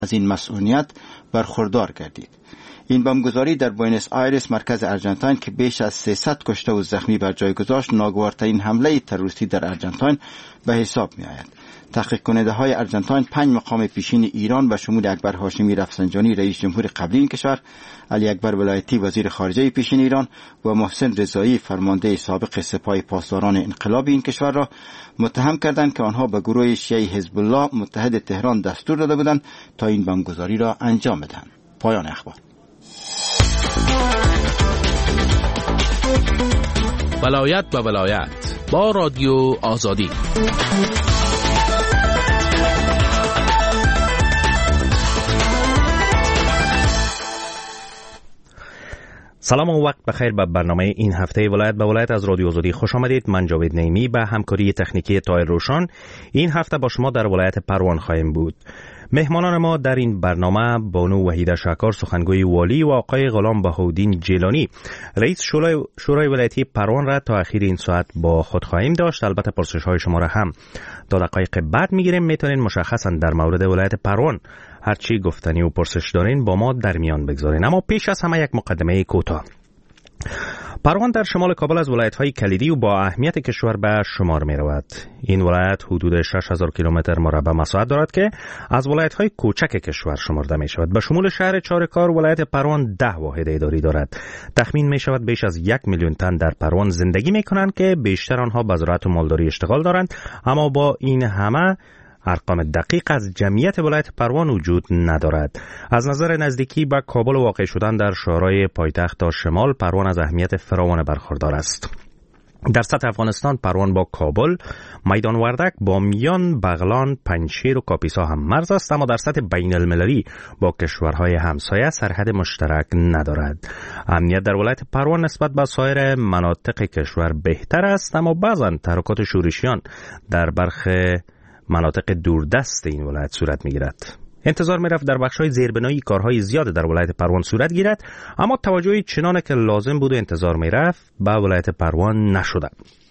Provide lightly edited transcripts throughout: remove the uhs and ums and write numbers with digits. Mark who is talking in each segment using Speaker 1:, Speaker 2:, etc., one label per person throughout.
Speaker 1: از این مسئولیت برخوردار گردید. این بمبگذاری در بوئنوس آیرس مرکز ارژانتین که بیش از 300 کشته و زخمی بر جای گذاشت ناگوارترین حمله تروریستی در ارژانتین به حساب می آید. تحقیق کننده های ارژانتین 5 مقام پیشین ایران به شمول اکبر هاشمی رفسنجانی رئیس جمهور قبلی این کشور، علی اکبر ولایتی وزیر خارجه پیشین ایران و محسن رضایی فرمانده سابق سپاه پاسداران انقلاب این کشور را متهم کردند که آنها به گروه شیعی حزب الله متحد تهران دستور داده بودند تا این بمبگذاری را انجام بدهند. پایان اخبار.
Speaker 2: ولایت به ولایت با رادیو آزادی. سلام و وقت بخیر به برنامه این هفته ولایت به ولایت از رادیو آزادی خوش آمدید. من جاوید نعیمی به همکاری تکنیکی طاهر روشن این هفته با شما در ولایت پروان خواهیم بود. مهمانان ما در این برنامه بانو وحیده شاکر سخنگوی والی و آقای غلام بهاءالدین جیلانی رئیس شورای ولایتی پروان را تا اخیر این ساعت با خود خواهیم داشت. البته پرسش های شما را هم تا دقایق بعد میگیریم. میتونین مشخصا در مورد ولایت پروان هرچی گفتنی و پرسش دارین با ما در میان بگذارین. اما پیش از همه یک مقدمه کوتاه. پروان در شمال کابل از ولایت‌های کلیدی و با اهمیت کشور به شمار می‌رود. این ولایت حدود 6000 کیلومتر مربع مساحت دارد که از ولایت‌های کوچک کشور شمرده می‌شود. به شمول شهر چارکار ولایت پروان 10 واحد اداری دارد. تخمین می‌شود بیش از 1 میلیون تن در پروان زندگی می‌کنند که بیشتر آنها به زراعت و مالداری اشتغال دارند. اما با این همه ارقام دقیق از جمعیت ولایت پروان وجود ندارد. از نظر نزدیکی به کابل واقع شدن در شورای پایتخت تا شمال پروان از اهمیت فراوان برخوردار است. در سطح افغانستان پروان با کابل، میدان وردک، بامیان، بغلان، پنجشیر و کاپیسا هم مرز است، اما در سطح بین المللی با کشورهای همسایه سرحد مشترک ندارد. امنیت در ولایت پروان نسبت به سایر مناطق کشور بهتر است، اما بعضا تحرکات شورشیان در برخی مناطق دوردست این ولایت صورت می‌گیرد. انتظار می‌رفت در بخش‌های زیربنایی کارهای زیاد در ولایت پروان صورت گیرد، اما توجه چنانه که لازم بود و انتظار می‌رفت به ولایت پروان نشده.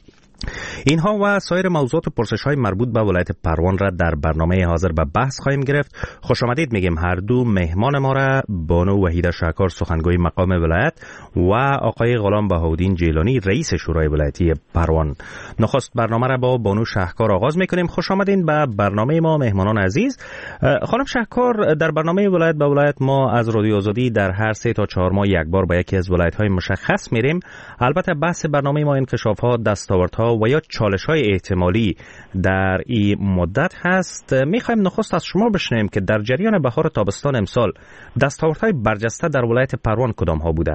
Speaker 2: اینها و سایر موضوعات و پرسش‌های مربوط به ولایت پروان را در برنامه حاضر به بحث خواهیم گرفت. خوش آمدید میگیم هر دو مهمان ما را بانو وحیده شاکر سخنگوی مقام ولایت و آقای غلام بهاءالدین جیلانی رئیس شورای ولایتی پروان. نخست برنامه را با بانو شاکر آغاز میکنیم. خوش آمدین به برنامه ما مهمانان عزیز. خانم شاکر، در برنامه ولایت به ولایت ما از رادیو آزادی در هر 3 تا 4 ماه یک بار به یکی از ولایت‌های مشخص میریم. البته بحث برنامه ما انکشاف‌ها، دستاوردها و یا چالش‌های احتمالی در این مدت هست. می‌خوایم نخست از شما بشنویم که در جریان بهار و تابستان امسال دستاوردهای برجسته در ولایت پروان کدام‌ها بوده؟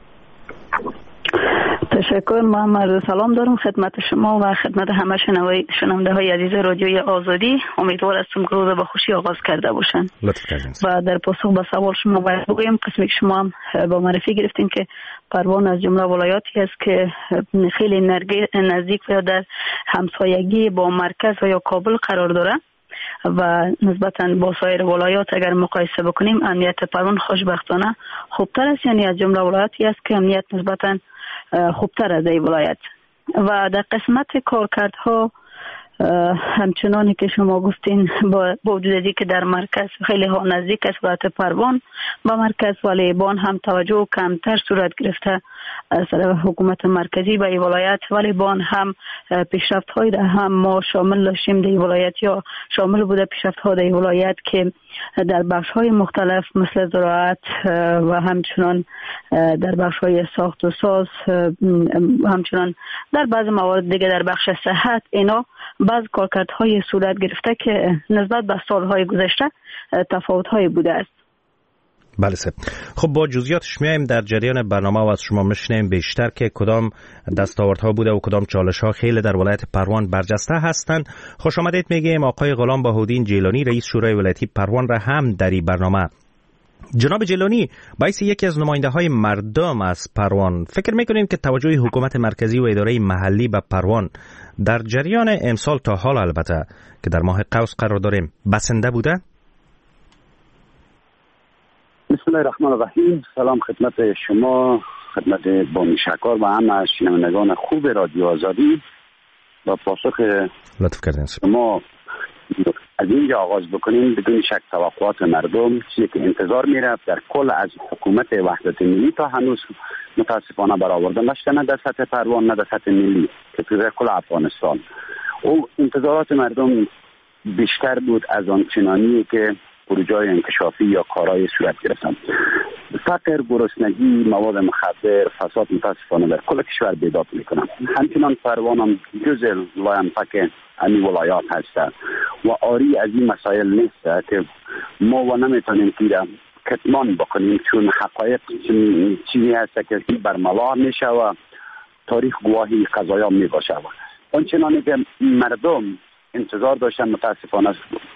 Speaker 3: تشکر. من سلام دارم خدمت شما و خدمت همه شنونده‌های عزیز رادیوی آزادی. امیدوار هستم که روز به خوشی آغاز کرده باشند.
Speaker 1: لطف کردین.
Speaker 3: و در پاسخ به سوال شما باید بگویم قسمی که شما هم با معرفی گرفتین که پروان از جمله ولایاتی است که خیلی نزدیک و در همسایگی با مرکز و یا کابل قرار داره و نسبتاً با سایر ولایات اگر مقایسه بکنیم امنیت پروان خوشبختانه خوبتر است. یعنی از جمله ولایاتی است که امنیت نسبتاً خوبتر از این ولایت. و در قسمت کارکردها همچنانی که شما گفتین با وجودی که در مرکز خیلی ها نزدیک است ولایت پروان با مرکز، ولی بان هم توجه کمتر صورت گرفته از طرف حکومت مرکزی به این ولایت، ولی بان هم پیشرفت های در هم ما شامل داشتیم در این ولایت یا شامل بوده پیشرفت ها در این ولایت که در بخش های مختلف مثل زراعت و همچنان در بخش های ساخت و ساز، همچنان در بعض موارد دیگه در بخش صحت اینا بعض کارکردهای صورت گرفته که نسبت به سالهای گذشته تفاوت‌های بوده است.
Speaker 2: بله سه. خب با جزئیاتش میایم در جریان برنامه و از شما میشنیم بیشتر که کدام دستاوردها بوده و کدام چالش‌ها خیلی در ولایت پروان برجسته هستند. خوش آمدید میگیم آقای غلام بهاءالدین جیلانی رئیس شورای ولایتی پروان را هم در این برنامه. جناب جیلانی، باعث یکی از نماینده‌های مردم از پروان فکر می‌کنید که توجه حکومت مرکزی و اداره محلی به پروان در جریان امسال تا حال البته که در ماه قوس قرار داریم بسنده بوده؟
Speaker 4: بسم الله الرحمن الرحیم. سلام خدمت شما، خدمت بانو شاکر و همه شنوندگان خوب رادیو آزادی. با پاسخ
Speaker 2: لطف کردین
Speaker 4: شما از اینجا آغاز بکنیم. بدون شک توقعات مردم چیزی که انتظار میرفت در کل از حکومت وحدت ملی تا هنوز متاسفانه برآورده نشده، نه در سطح پروان نه در سطح ملی که در کل افغانستان. او انتظارات مردم بیشتر بود از آن چنانی که پروژه‌های انکشافی یا کارهای صورت گرفتن. فقر، گرسنگی، مواد مخدر، فساد متاسفانه در کل کشور بیداد میکنن. همچنان پروان هم جزء لایحه‌ای همین ولایات هست و آری از این مسائل نیست که ما و نمیتونیم که کتمان بکنیم، چون حقایق چیزی هست که برملا میشه و تاریخ گواهی قضایا میباشه. آنچنانی که مردم انتظار داشتن متاسفانه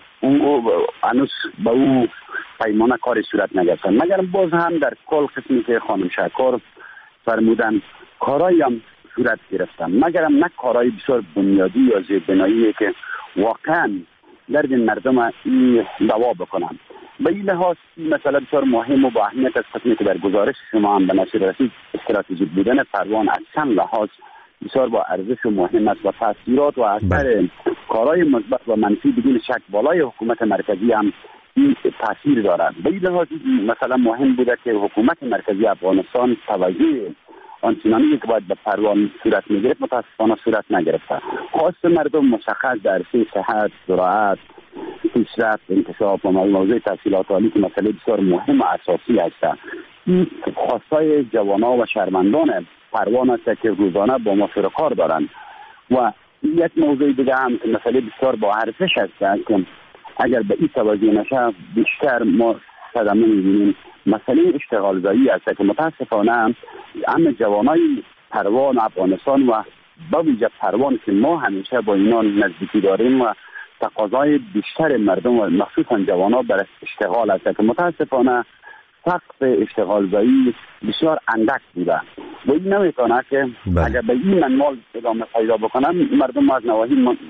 Speaker 4: او هنوز به او پیمانه کاری صورت نگرفتن، مگر باز هم در کل قسمی که خانم شهکار فرمودن کارایی هم صورت گرفتن، مگر هم نه کارهای بسیار بنیادی یا زیربنایی که واقعا درد مردم دوا بکنن. به این لحاظ این مسئله بسیار مهم و با اهمیت از قسمی که در گزارش شما هم به نظر رسید استراتژیک بودن پروان از چند لحاظ بسیار با ارزش و مهم است و تاثیرات و اثر کارهای مثبت و منفی بدون شک بالای حکومت مرکزی هم این تاثیر دارد. به این لحاظ مثلا مهم بوده که حکومت مرکزی افغانستان توجه آنچنانی که باید به پروان صورت میگرفت متاسفانه صورت نگرفته. خواست مردم مشخص در عرصه صحت، زراعت، پیشرفت، انکشاف و موضوع تحصیلات عالی که مسئله بسیار مهم و اساسی است. این خواستای جوانا و شهروندان پروان است که روزانه با ما سر کار دارند. و یک موضوع دیگه هم مسئله بسیار با ارزش است که اگر به این توجه نشه بیشتر ما صدمه می‌بینیم. مسئله اشتغال زایی است که متاسفانه همه جوانای پروان افغانستان و با ویژه پروان که ما همیشه با اینا نزدیکی داریم و تقاضای بیشتر مردم و مخصوصا جوانا برای اشتغال است که متاسفانه سقف اشتغال زایی بسیار اندک بوده و این نمیتونه که اگر به این منوال ادامه پیدا بکنن مردم از نواحی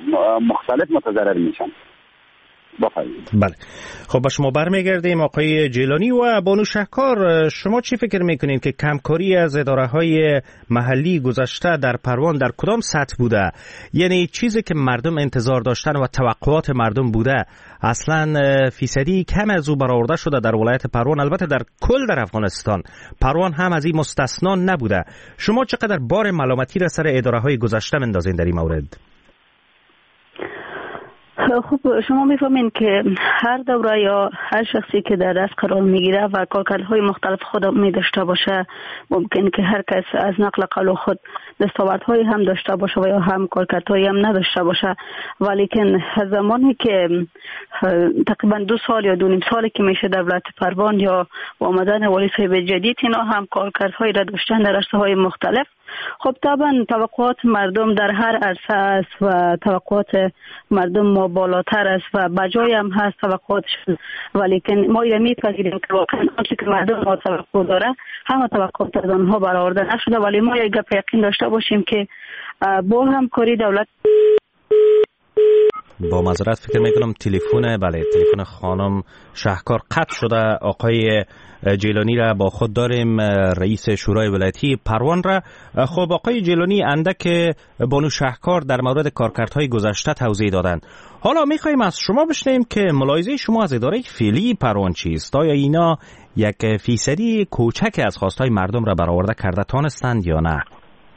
Speaker 4: مختلف متضرر میشن.
Speaker 2: بله، خب با شما برمیگردیم آقای جیلانی و بانو شهکار. شما چی فکر میکنید که کمکاری از اداره‌های محلی گذشته در پروان در کدام سطح بوده؟ یعنی چیزی که مردم انتظار داشتن و توقعات مردم بوده اصلا فیصدی کم از او برآورده شده در ولایت پروان؟ البته در کل در افغانستان پروان هم از این مستثنا نبوده. شما چقدر بار ملامتی را سر اداره‌های گذشته مندازین در این مورد؟
Speaker 3: خب شما میفهمین که هر دوره یا هر شخصی که در دست قرار میگیره و کارکردهای مختلف خود می داشته باشه، ممکن که هر کس از نقل قول خود دستاوردهایی هم داشته باشه و یا هم کارکردهایی هم نداشته باشه، ولیکن زمانی که تقریبا 2 سال یا 2.5 سالی که میشه در ولایت پروان یا با آمدن والی صاحب جدید اینا هم کارکردهایی را داشتن در عرصه‌های مختلف، خب طبعا توقعات مردم در هر عرصه است و توقعات مردم ما بالاتر است و بجای هم هست توقعاتشون، ولیکن ما اینو میپذیریم که واقعا آنچه که مردم ما توقع داره همه توقعات از آنها برآورده نشده، ولی ما یک گپ یقین داشته باشیم که با همکاری دولت.
Speaker 2: با معذرت فکر میکنم تلفن خانم شهکار قطع شده. آقای جیلانی را با خود داریم، رئیس شورای ولایتی پروان را. خب آقای جیلانی، اندک بانو شهکار در مورد کارکردهای گذشته توضیح دادن. حالا میخوایم از شما بشنویم که ملاحظه شما از اداره فعلی پروان چیست؟ آیا اینا 1% کوچک از خواستهای مردم را برآورده کرده تانستند یا نه؟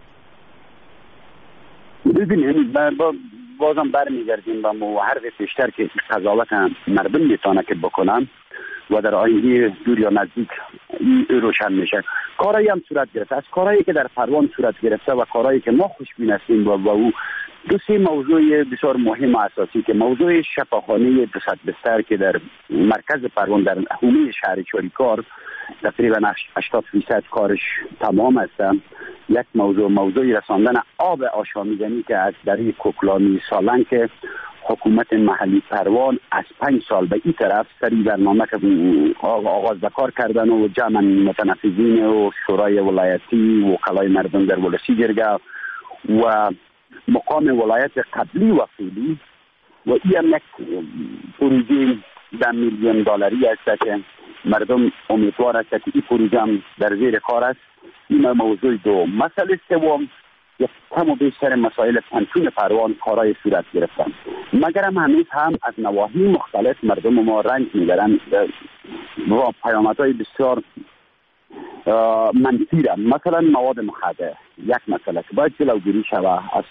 Speaker 4: ببینید بازم برمیگردیم به محرف بیشتر که قضاوت مردم میتونه که بکنن و در آینده دور یا نزدیک روشن میشه. کارایی هم صورت گرفته، از کارهایی که در پروان صورت گرفته و کارهایی که ما خوشبین هستیم و او 2-3 موضوع بسیار مهم و اساسی که موضوع شفاخانه 200 بستر که در مرکز پروان در حومه شهر چاریکار تقریبا 80% کارش تمام است. یک موضوع رساندن آب آشامیدنی که از دری کوکلانی سالن که حکومت محلی پروان از 5 سال به این طرف سری برنامه که آغاز به کار کردن و جمع متنفذین و شورای ولایتی و وکلای مردم در ولسی جرگه و مقام ولایت قبلی و فعلی و این هم یک پروژه $10 میلیون است که مردم امیدوار است که این پروژه هم در زیر کار است. این موضوع دوم. مسئله سوم یک کم و بیشتر مسائل پنتون پروان کارای صورت گرفتن، مگرم هنوز هم از نواحی مختلف مردم ما رنج میبرن و پیامدهای بسیار منفی را. مثلا مواد مخدر یک مسئله که باید جلوگیری شود از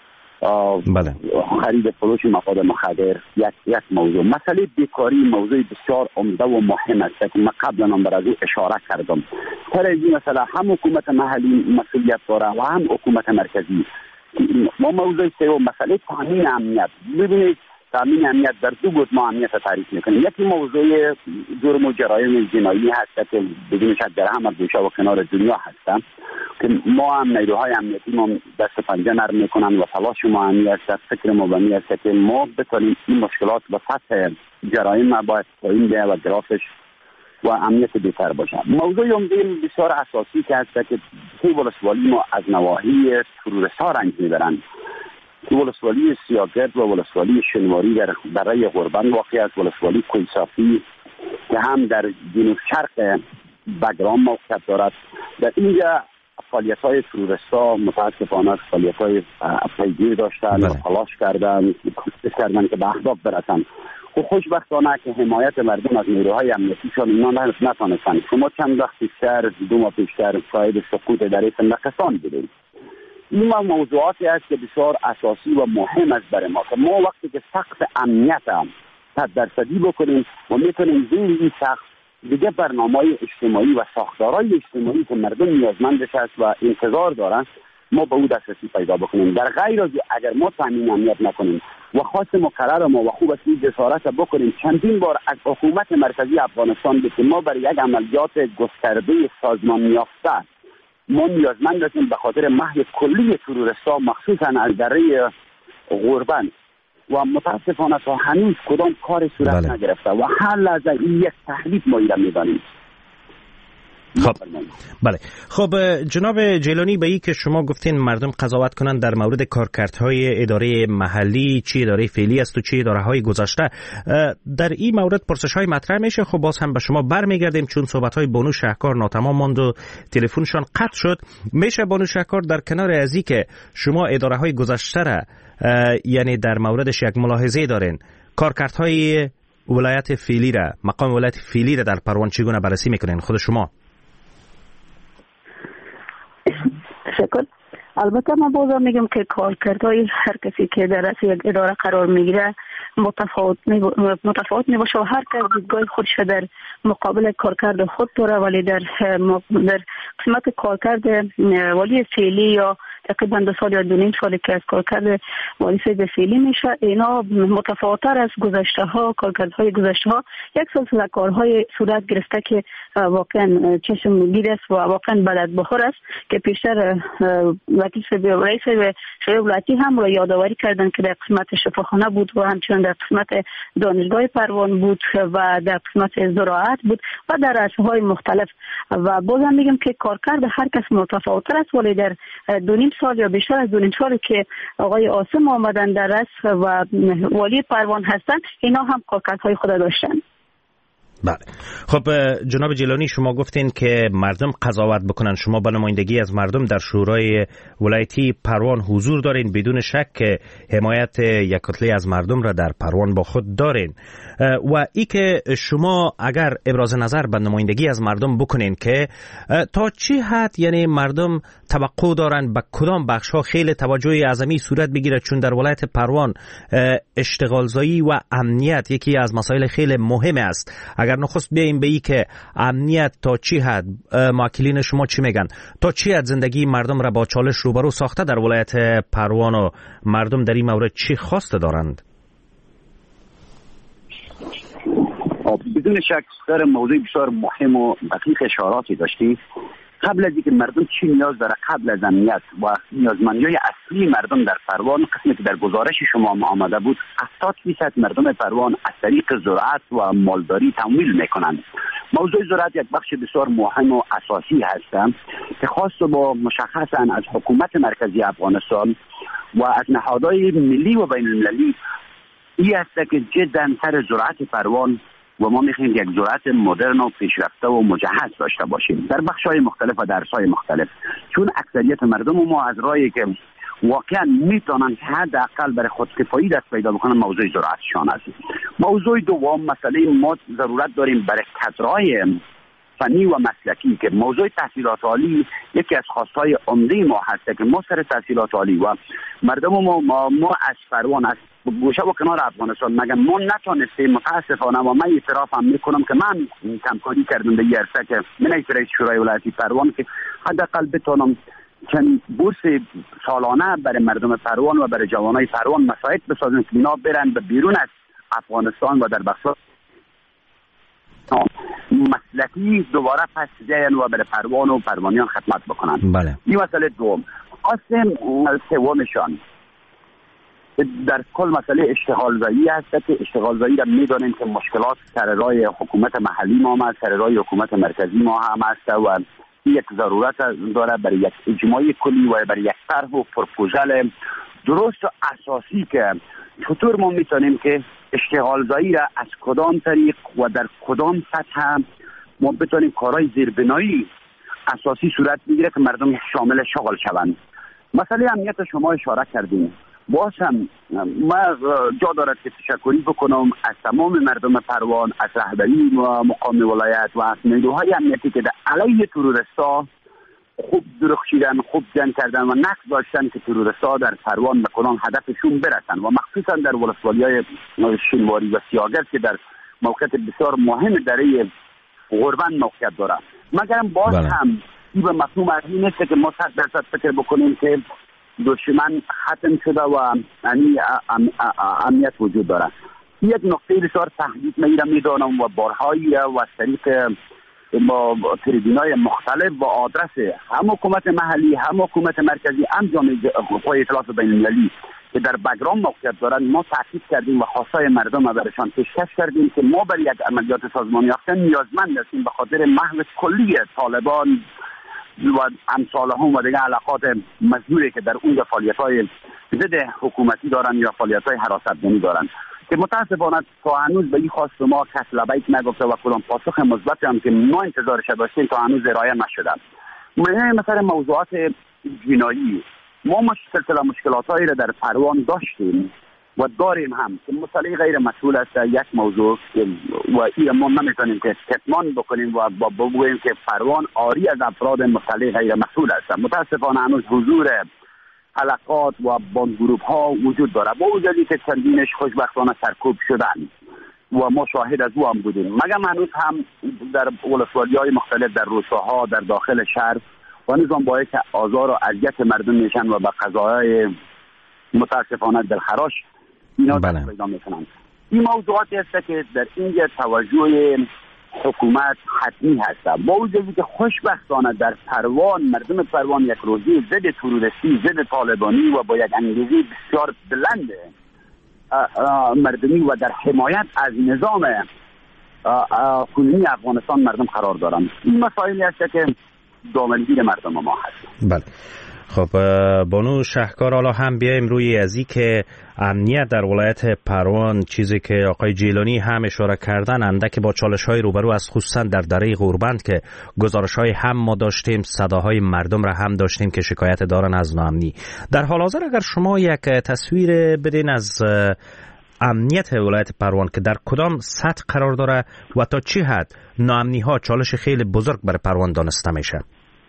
Speaker 4: خرید فروش مواد مخدر. یک موضوع مسئله بیکاری موضوع بسیار عمده و مهم است که من قبلا هم بر از او اشاره کردم. سر این مسئله هم حکومت محلی مسئولیت داره و هم حکومت مرکزی. ما موضوع سوم مسئله تامین امنیت. ببینید تامین امنیت در دو گروه ما امنیت تعریف میکنیم. یکی موضوع جرم و جرایم جنایی هست که بدون شک در همه گوشه و کنار دنیا هستند که ما هم نیروهای امنیتی ما دست پنجه نرم میکنن و تلاش ما امنیت است. فکر ما بنی است که ما بتونیم این مشکلات و سطح جرایم باید پایین بیاید و گرافش و امنیت بهتر باشه. موضوع عمده بسیار اساسی که هست که ولسوالی ما از نواحی تروریست‌ها رنج میبرند. ولسوالی سیاگرد و ولسوالی شنواری در برای غربان واقع است. ولسوالی کویصافی که هم در جنوب شرق بگرام موقعیت دارد. در اینجا فعالیت‌های تروریست‌ها متاسفانه فعالیت‌های پیگیر داشتند و تلاش کردند که به اهداف برسند. و خوشبختانه که حمایت مردم از نیروهای امنیتیشان اینا نتونستند. شما چند وقت پیشتر 2 ماه پیشتر شاهد سقوط در سندقستان بودید. این موضوعاتی است که بسیار اساسی و مهم است برای ما که ما وقتی که سقف امنیت هم 100% بکنیم و میتونیم زیر این سقف دیگه برنامه‌های اجتماعی و ساختارهای اجتماعی که مردم نیازمندش است و انتظار دارن ما به او دسترسی پیدا بکنیم. در غیر از اگر ما تامین امنیت نکنیم و خاص مقرر ما و خوب است جسارت بکنیم چندین بار از حکومت مرکزی افغانستان بگیم ما برای یک عملیات گسترده سازمان یافته ما نیازمند هستیم به خاطر محو کلی تروریست‌ها مخصوصا از دره غربن و متاسفانه تا هنوز کدام کار صورت نگرفته و هر لحظه این یک تهدید ما ایران می‌دانیم.
Speaker 2: خب بله خب جناب جیلانی به این که شما گفتین مردم قضاوت کنند در مورد کارکردهای اداره محلی چی اداره فعلی است و چی اداره های گذشته، در این مورد پرسش های مطرح میشه. خب باز هم به شما برمیگردیم چون صحبت های بانو شهکار ناتمام ماند و تلفنشان قطع شد. میشه بانو شهکار در کنار ازی که شما اداره های گذشته را یعنی در موردش یک ملاحظه دارین، کارکردهای ولایت فعلی را مقام ولایت فعلی را در پروان چگونه بررسی میکنین خود شما؟
Speaker 3: شکر. البته ما بازم میگم که کارکردهای هر کسی که در رأس یک اداره قرار میگیره متفاوت میباشه و هر کس دیدگاه خودش در مقابل کارکرد خود داره، ولی در قسمت کارکرد والی فعلی یا تقریبا 2 سال یا 2.5 سالی که از کارکرد والی فعلی میشه اینا متفاوت‌تر از گذشته ها. کارکردهای گذشته ها یک سلسله کارهای صورت گرفته که واقعا چشم میگیر است و واقعا بلد بخور است که پیشتر رئیس شورای ولایتی هم را یادآوری کردن که در قسمت شفاخانه بود و همچنین در قسمت دانشگاه پروان بود و در قسمت زراعت بود و در رأس‌های مختلف و بازم میگم که کارکرد هر کس متفاوت است، ولی در 2.5 سال یا بیشتر از 2.5 سال که آقای عاصم آمدن در رأس و والی پروان هستند اینا هم کارکردهای خود داشتن.
Speaker 2: بله خب جناب جیلانی شما گفتین که مردم قضاوت بکنن، شما به نمایندگی از مردم در شورای ولایتی پروان حضور دارین، بدون شک که حمایت یک کتله از مردم را در پروان با خود دارین و ای که شما اگر ابراز نظر به نمایندگی از مردم بکنین که تا چی حد یعنی مردم توقع دارن به کدام بخش ها خیلی توجه اعظمی صورت بگیره، چون در ولایت پروان اشتغالزایی و امنیت یکی از مسائل خیلی مهم است. اگر نخست بیاییم به ای که امنیت تا چی حد موکلین شما چی میگن، تا چی حد زندگی مردم را با چالش روبرو ساخته در ولایت پروان و مردم در این مورد چی خواسته دارند؟
Speaker 4: بدون شک در موضوع بسیار مهم و دقیق اشاراتی داشتیم. قبل از اینکه مردم چی نیاز داره، قبل از امنیت و نیازمندی‌های اصلی مردم در پروان قسمی که در گزارش شما آمده بود 70% مردم پروان از طریق زراعت و مالداری تمویل میکنند. موضوع زراعت یک بخش بسیار مهم و اساسی هست که خاص با مشخصا از حکومت مرکزی افغانستان و از نهادهای ملی و بین المللی این است که جدا سر زراعت پروان و ما میخوایم یک جرأت مدرن و پیشرفته و مجهز داشته باشیم در بخش‌های مختلف و درس‌های مختلف، چون اکثریت مردم ما از راهی که واقعا میتونن که حداقل برای خودکفایی دست پیدا بکنن موضوع زراعتشان است. موضوع دوم مسئله ما ضرورت داریم برای کادرهای فنی و مسلکی که موضوع تحصیلات عالی یکی از خواستهای عمده ما هست که ما سر تحصیلات عالی و مردم ما از فروان از گوشه و کنار افغانستان مگم ما نتونستیم متاسفانه و من اعترافم میکنم که من کمکاری کردم به یرسه که من رئیس شورای ولایتی پروان که حداقل بتونم چند بورس سالانه برای مردم پروان و برای جوانای پروان مساعد بسازیم که اینا برن به بیرون از افغانستان و در بخش‌های مسلکی دوباره پس بیاین و برای پروان و پروانیان خدمت بکنن.
Speaker 2: بله.
Speaker 4: این مسئله دوم. سومشان در کل مسئله اشتغال زایی هست که اشتغال زایی را میدانیم که مشکلات سر راه حکومت محلی ما هم سر راه حکومت مرکزی ما هم است و یک ضرورت داره برای یک اجماعی کلی و برای یک طرح و پروپوزال درست و اساسی که چطور ما میتونیم که اشتغال زایی را از کدام طریق و در کدام سطح ما بتونیم کارهای زیربنایی اساسی صورت بگیره که مردم شامل شغل شوند. مسئله امنیت شما اشاره کردیم. باز هم ما جا دارد که تشکری بکنم از تمام مردم پروان، از رهبری مقام ولایت و از نیروهای امنیتی که در علیه تروریستا خوب درخشیدن، خوب جنگ کردن و نقش داشتن که تروریستا در پروان به کدام هدفشون برسن و مخصوصا در ولسوالی‌های شینواری و سیاگرد که در موقعیت بسیار مهم دره غربند موقعیت داره. مگر باز هم این به مفهوم از این نیست که ما 100% فکر بکنیم که دشمن ختم شده و امنیت وجود داره. یک نقطه بسیار تحدید میدانم و بارهایی و از طریق تریبونای مختلف با آدرس هم حکومت محلی، هم حکومت مرکزی، هم جامعه قوای اطلاعات بین‌المللی که در بگرام موقعیت دارند ما تاکید کردیم و خواستای مردم را برشان پیشکش کردیم که ما برای یک عملیات سازمانی یافته نیازمند هستیم به خاطر محو کلی طالبان و امثال هم و دیگه علاقات مزدوری که در اون فعالیت‌های ضد حکومتی دارن یا فعالیت‌های حراست‌بانی دارن که متاسفانه تا هنوز به این خواست ما کس لبیک نگفته و کدام پاسخ مثبتی هم که ما انتظارش داشتیم تا هنوز ارائه نشده. مثلا موضوعات جنایی ما سلسله مشکلات‌هایی را در پروان داشتیم و داریم هم که مسئله غیر مسئول است. یک موضوع و این ما نمیتونیم که کتمان بکنیم و بگوییم که پروان آری از افراد مسئله غیر مسئول است. متاسفانه هنوز حضور حلقات و باندگروپ ها وجود داره با وجودی که چندینش خوشبختانه سرکوب شدن و ما شاهد از او هم بودیم. مگر هنوز هم در ولسوالی‌های مختلف در روستاها در داخل شهر و نظام باعث آزار و اذیت مردم میشن و به قضایای متاسفانه دلخراش اینا پیدا میکنن. این موضوعاتی هست که در اینجا توجه حکومت حتمی هست. با وجودی که خوشبختانه در پروان مردم پروان یک روزی ضد تروریستی، ضد طالبانی و با یک انگیزه بسیار بلند مردمی و در حمایت از نظام کنونی افغانستان مردم قرار دارند. این مسائلی هست که دامنگیر مردم ما هست.
Speaker 2: بله. خب بانو شهکار، حالا هم بیایم روی ازی که امنیت در ولایت پروان، چیزی که آقای جیلانی هم اشاره کردن، اندک با چالش‌های روبرو است، خصوصا در دره غوربند که گزارش‌های هم ما داشتیم، صداهای مردم را هم داشتیم که شکایت دارن از ناامنی. در حال حاضر اگر شما یک تصویر بدین از امنیت ولایت پروان که در کدام سطح قرار داره و تا چه حد ناامنی‌ها چالش خیلی بزرگ برای پروان دانسته میشه؟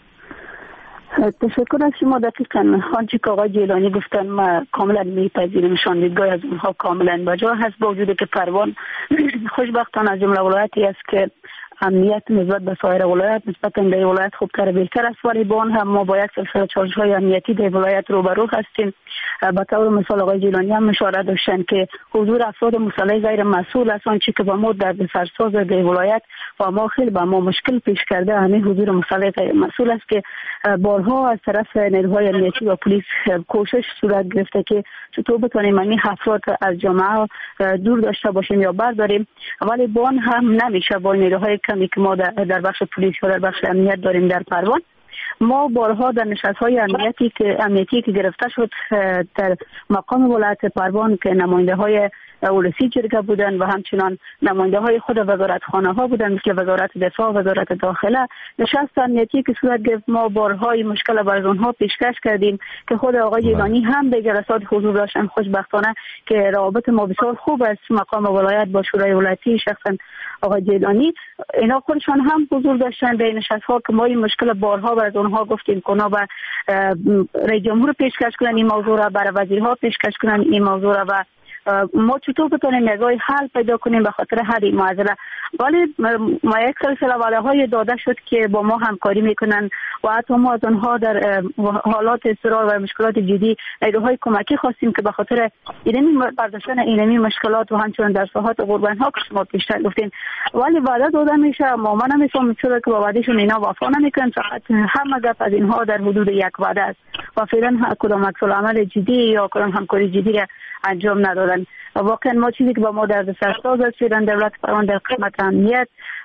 Speaker 3: تشکر از شما. دقیقاً آنچه که آقای جیلانی گفتن ما کاملا میپذیریم، دیدگاه از اونها کاملا بجا هست. با وجود که پروان خوشبختانه از جمله ولایتی است که امنیت نسبت به سایر ولایت نسبت به ولایت خوبتر بهتر است، ولی با آن هم ما با یک سلسله چالش‌های امنیتی در ولایت روبرو هستیم. به طور مثال آقای جیلانی هم اشاره داشتن که حضور افراد مسلح غیر مسئول است، آنچه که با ما در سرساز در ولایت و ما خیلی با ما مشکل پیش کرده همین حضور مسلح غیر مسئول است که بارها از طرف نیروهای امنیتی و پلیس کوشش صورت گرفته که چطور بتونیم این افراد از جامعه دور داشته باشیم یا برداریم، ولی با آن هم نمیشه. با نیروهای کمی که ما در بخش پلیس و در بخش امنیت داریم در پروان، ما بارها در نشست‌های امنیتی که گرفته شد در مقام ولایت پروان که نماینده‌های ولسی جرگه بودن و همچنان نماینده های خود وزارتخانه ها بودن مثل وزارت دفاع، وزارت داخله. نشست امنیتی که صورت گرفت، ما بارهای مشکل بر اونها پیشکش کردیم که خود آقای جیلانی هم به جلسات حضور داشتن. خوشبختانه که روابط ما بسیار خوب است، مقام ولایت با شورای ولایتی شخصا آقای جیلانی اینا خودشان هم حضور داشتن در نشست ها که ما این مشکل بارها بر اونها گفتیم که اونا به رئیس جمهور پیشکش کنن این موضوع را، بر وزیرها پیشکش کنن این موضوع را و ما چطور بتونیم نگاه حل پیدا کنیم به خاطر هر معضله. ولی ما یک سلسله وعده‌های داده شد که با ما همکاری میکنن و حتی ما از آنها در حالات اضطرار و مشکلات جدی نیروهای کمکی خواستیم که به خاطر برداشتن اینمی مشکلات و همچنین در ساحات قربان‌ها که شما پیشتر گفتین. ولی وعده داده میشه، ما نمیفهمیم چرا که با وعدهشون اینا وفا نمیکنن. فقط همه گپ از اینها در حدود یک وعده است و فعلا کدام عکس‌العمل جدی یا کدام همکاری جدی را انجام ندادن. واقعا ما چیزی که با ما در دسترس است فعلا دولت پروان در قسمت امنیت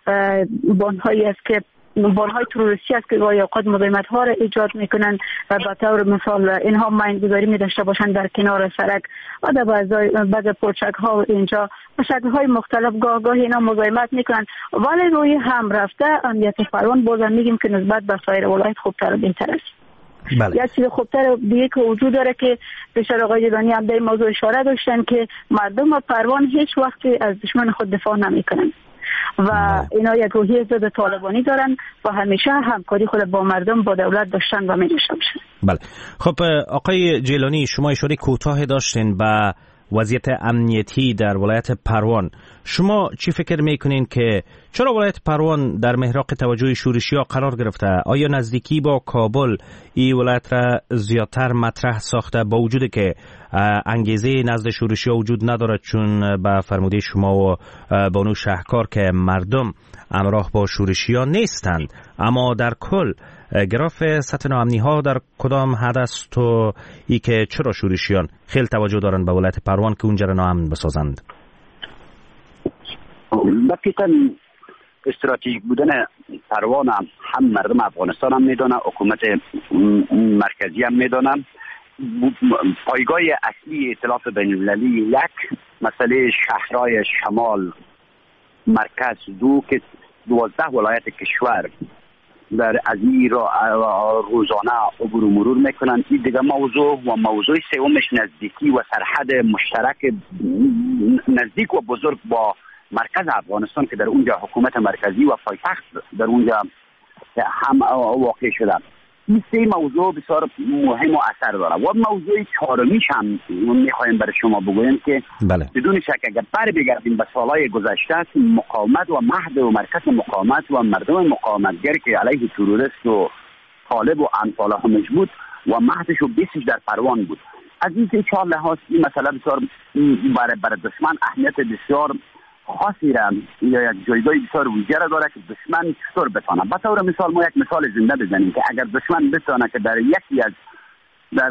Speaker 3: بانهایی است که بانهای تروریستی است که گاهی اوقات مزاحمت ها را ایجاد میکنن و به طور مثال اینها مایندگذاری می داشته باشند در کنار سرک و در بعض پلچک ها اینجا به شکل های مختلف گاهی اینا مزاحمت میکنن. ولی روی هم رفته امنیت پروان بازم میگیم که نسبت به سایر ولایت خوبتر و بهتر است.
Speaker 2: بله.
Speaker 3: یک چیز خوبتر دیگه که وجود داره که پیشتر آقای جیلانی هم در این موضوع اشاره داشتن که مردم پروان هیچ وقتی از دشمن خود دفاع نمیکنن و اینا یک روحیه ضد طالبانی دارن و همیشه همکاری خود با مردم با دولت داشتن و می داشته باشن.
Speaker 2: بله. خب آقای جیلانی، شما اشاره کوتاه داشتین به وضعیت امنیتی در ولایت پروان. شما چی فکر میکنین که چرا ولایت پروان در محراق توجه شورشی‌ها قرار گرفته؟ آیا نزدیکی با کابل این ولایت را زیادتر مطرح ساخته با وجود که انگیزه نزد شورشی‌ها وجود ندارد، چون به فرموده شما و بانو شهکار که مردم همراه با شورشی‌ها نیستند، اما در کل گراف سطح ناامنی ها در کدام حد است و ای که چرا شورشیان خیلی توجه دارند به ولایت پروان که اونجا را ناامن بسازند؟
Speaker 4: دقیقاً استراتژیک بودن پروان هم مردم افغانستان هم میدونن، حکومت مرکزی هم میدونن. پایگاه اصلی ائتلاف بین‌المللی یک مسئله شهرهای شمال مرکز دو که 12 ولایت کشور در از این روزانه عبور و مرور میکنن. این دیگه موضوع و موضوع سومش نزدیکی و سرحد مشترک نزدیک و بزرگ با مرکز افغانستان که در اونجا حکومت مرکزی و پایتخت در اونجا هم واقع شده. این سه موضوع بسیار مهم و اثر داره. و موضوع چهارمیش هم میخوایم برای شما بگویم که
Speaker 2: بله.
Speaker 4: بدون شک اگر بر بگردیم به سالهای گذشته مقاومت و مهد و مرکز مقاومت و مردم مقاومتگر که علیه تروریست و طالب و امثال همش بود و مهدش و بیسش در پروان بود. از این سه چهار لحاظ این مسئله بسیار برای دشمن اهمیت بسیار خاصی را یا یک جایگاه بسیار ویژه را داره که دشمن چطور بتونه. به طور مثال ما یک مثال زنده بزنیم که اگر دشمن بتونه که در یکی از در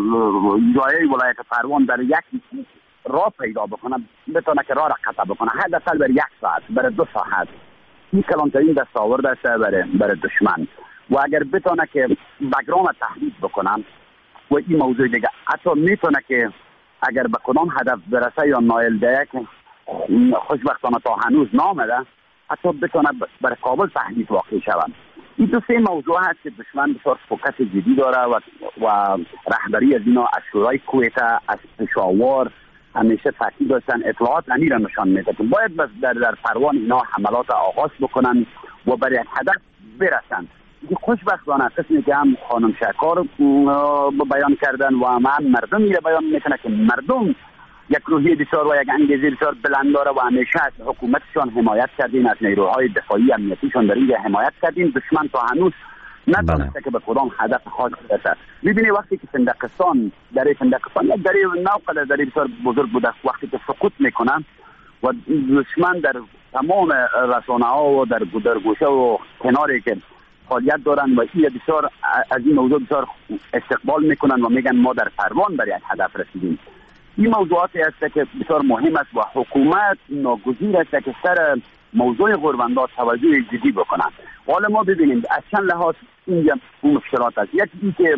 Speaker 4: جای ولایت پروان در یک راه پیدا بکنه، بتونه که راه را قطع بکنه حداقل بر 1 ساعت بر 2 ساعت، این کلانترین دستاورد است برای دشمن. و اگر بتونه که بگرام تهدید بکنه و این موضوع دیگه حتی میتونه که اگر به کدام هدف برسه یا نایل ده که خوشبختانه تا هنوز نامده حتی بتونه بر کابل تهدید واقع شود. این دو سه موضوع هست که دشمن بسیار فوکس جدی داره و رهبری از اینا از شورای کویت از پشاور همیشه تاکید داشتن، اطلاعات امیر نشان میده که باید در پروان اینا حملات آغاز بکنن و بر یک هدف برسن. خوشبختانه قسمی که هم خانم شهکار بیان کردن و هم مردم میره بیان میکنه که مردم یک روحیه بسیار و یک انگیزه بسیار بلند داره و همیشه از حکومتشان حمایت کردین، از نیروهای دفاعی امنیتیشان در اینجا حمایت کردین. دشمن تا هنوز نتونسته که به کدام هدف خاص برسه. میبینی وقتی که فندقستان یک دره نوقه دره بسیار بزرگ بوده، وقتی که سقوط میکنن و دشمن در تمام رسانه ها و در گوشه و کناری که فعالیت دارن و این بسیار از این موضوع بسیار استقبال میکنن و میگن ما در پروان بر یک هدف رسیدیم. این موضوعاتی است که بسیار مهم است و حکومت ناگزیر است که سر موضوع غربندات توجه جدی بکنند. حالا ما ببینیم از چند لحاظ اینجا مشکلات است. یکی که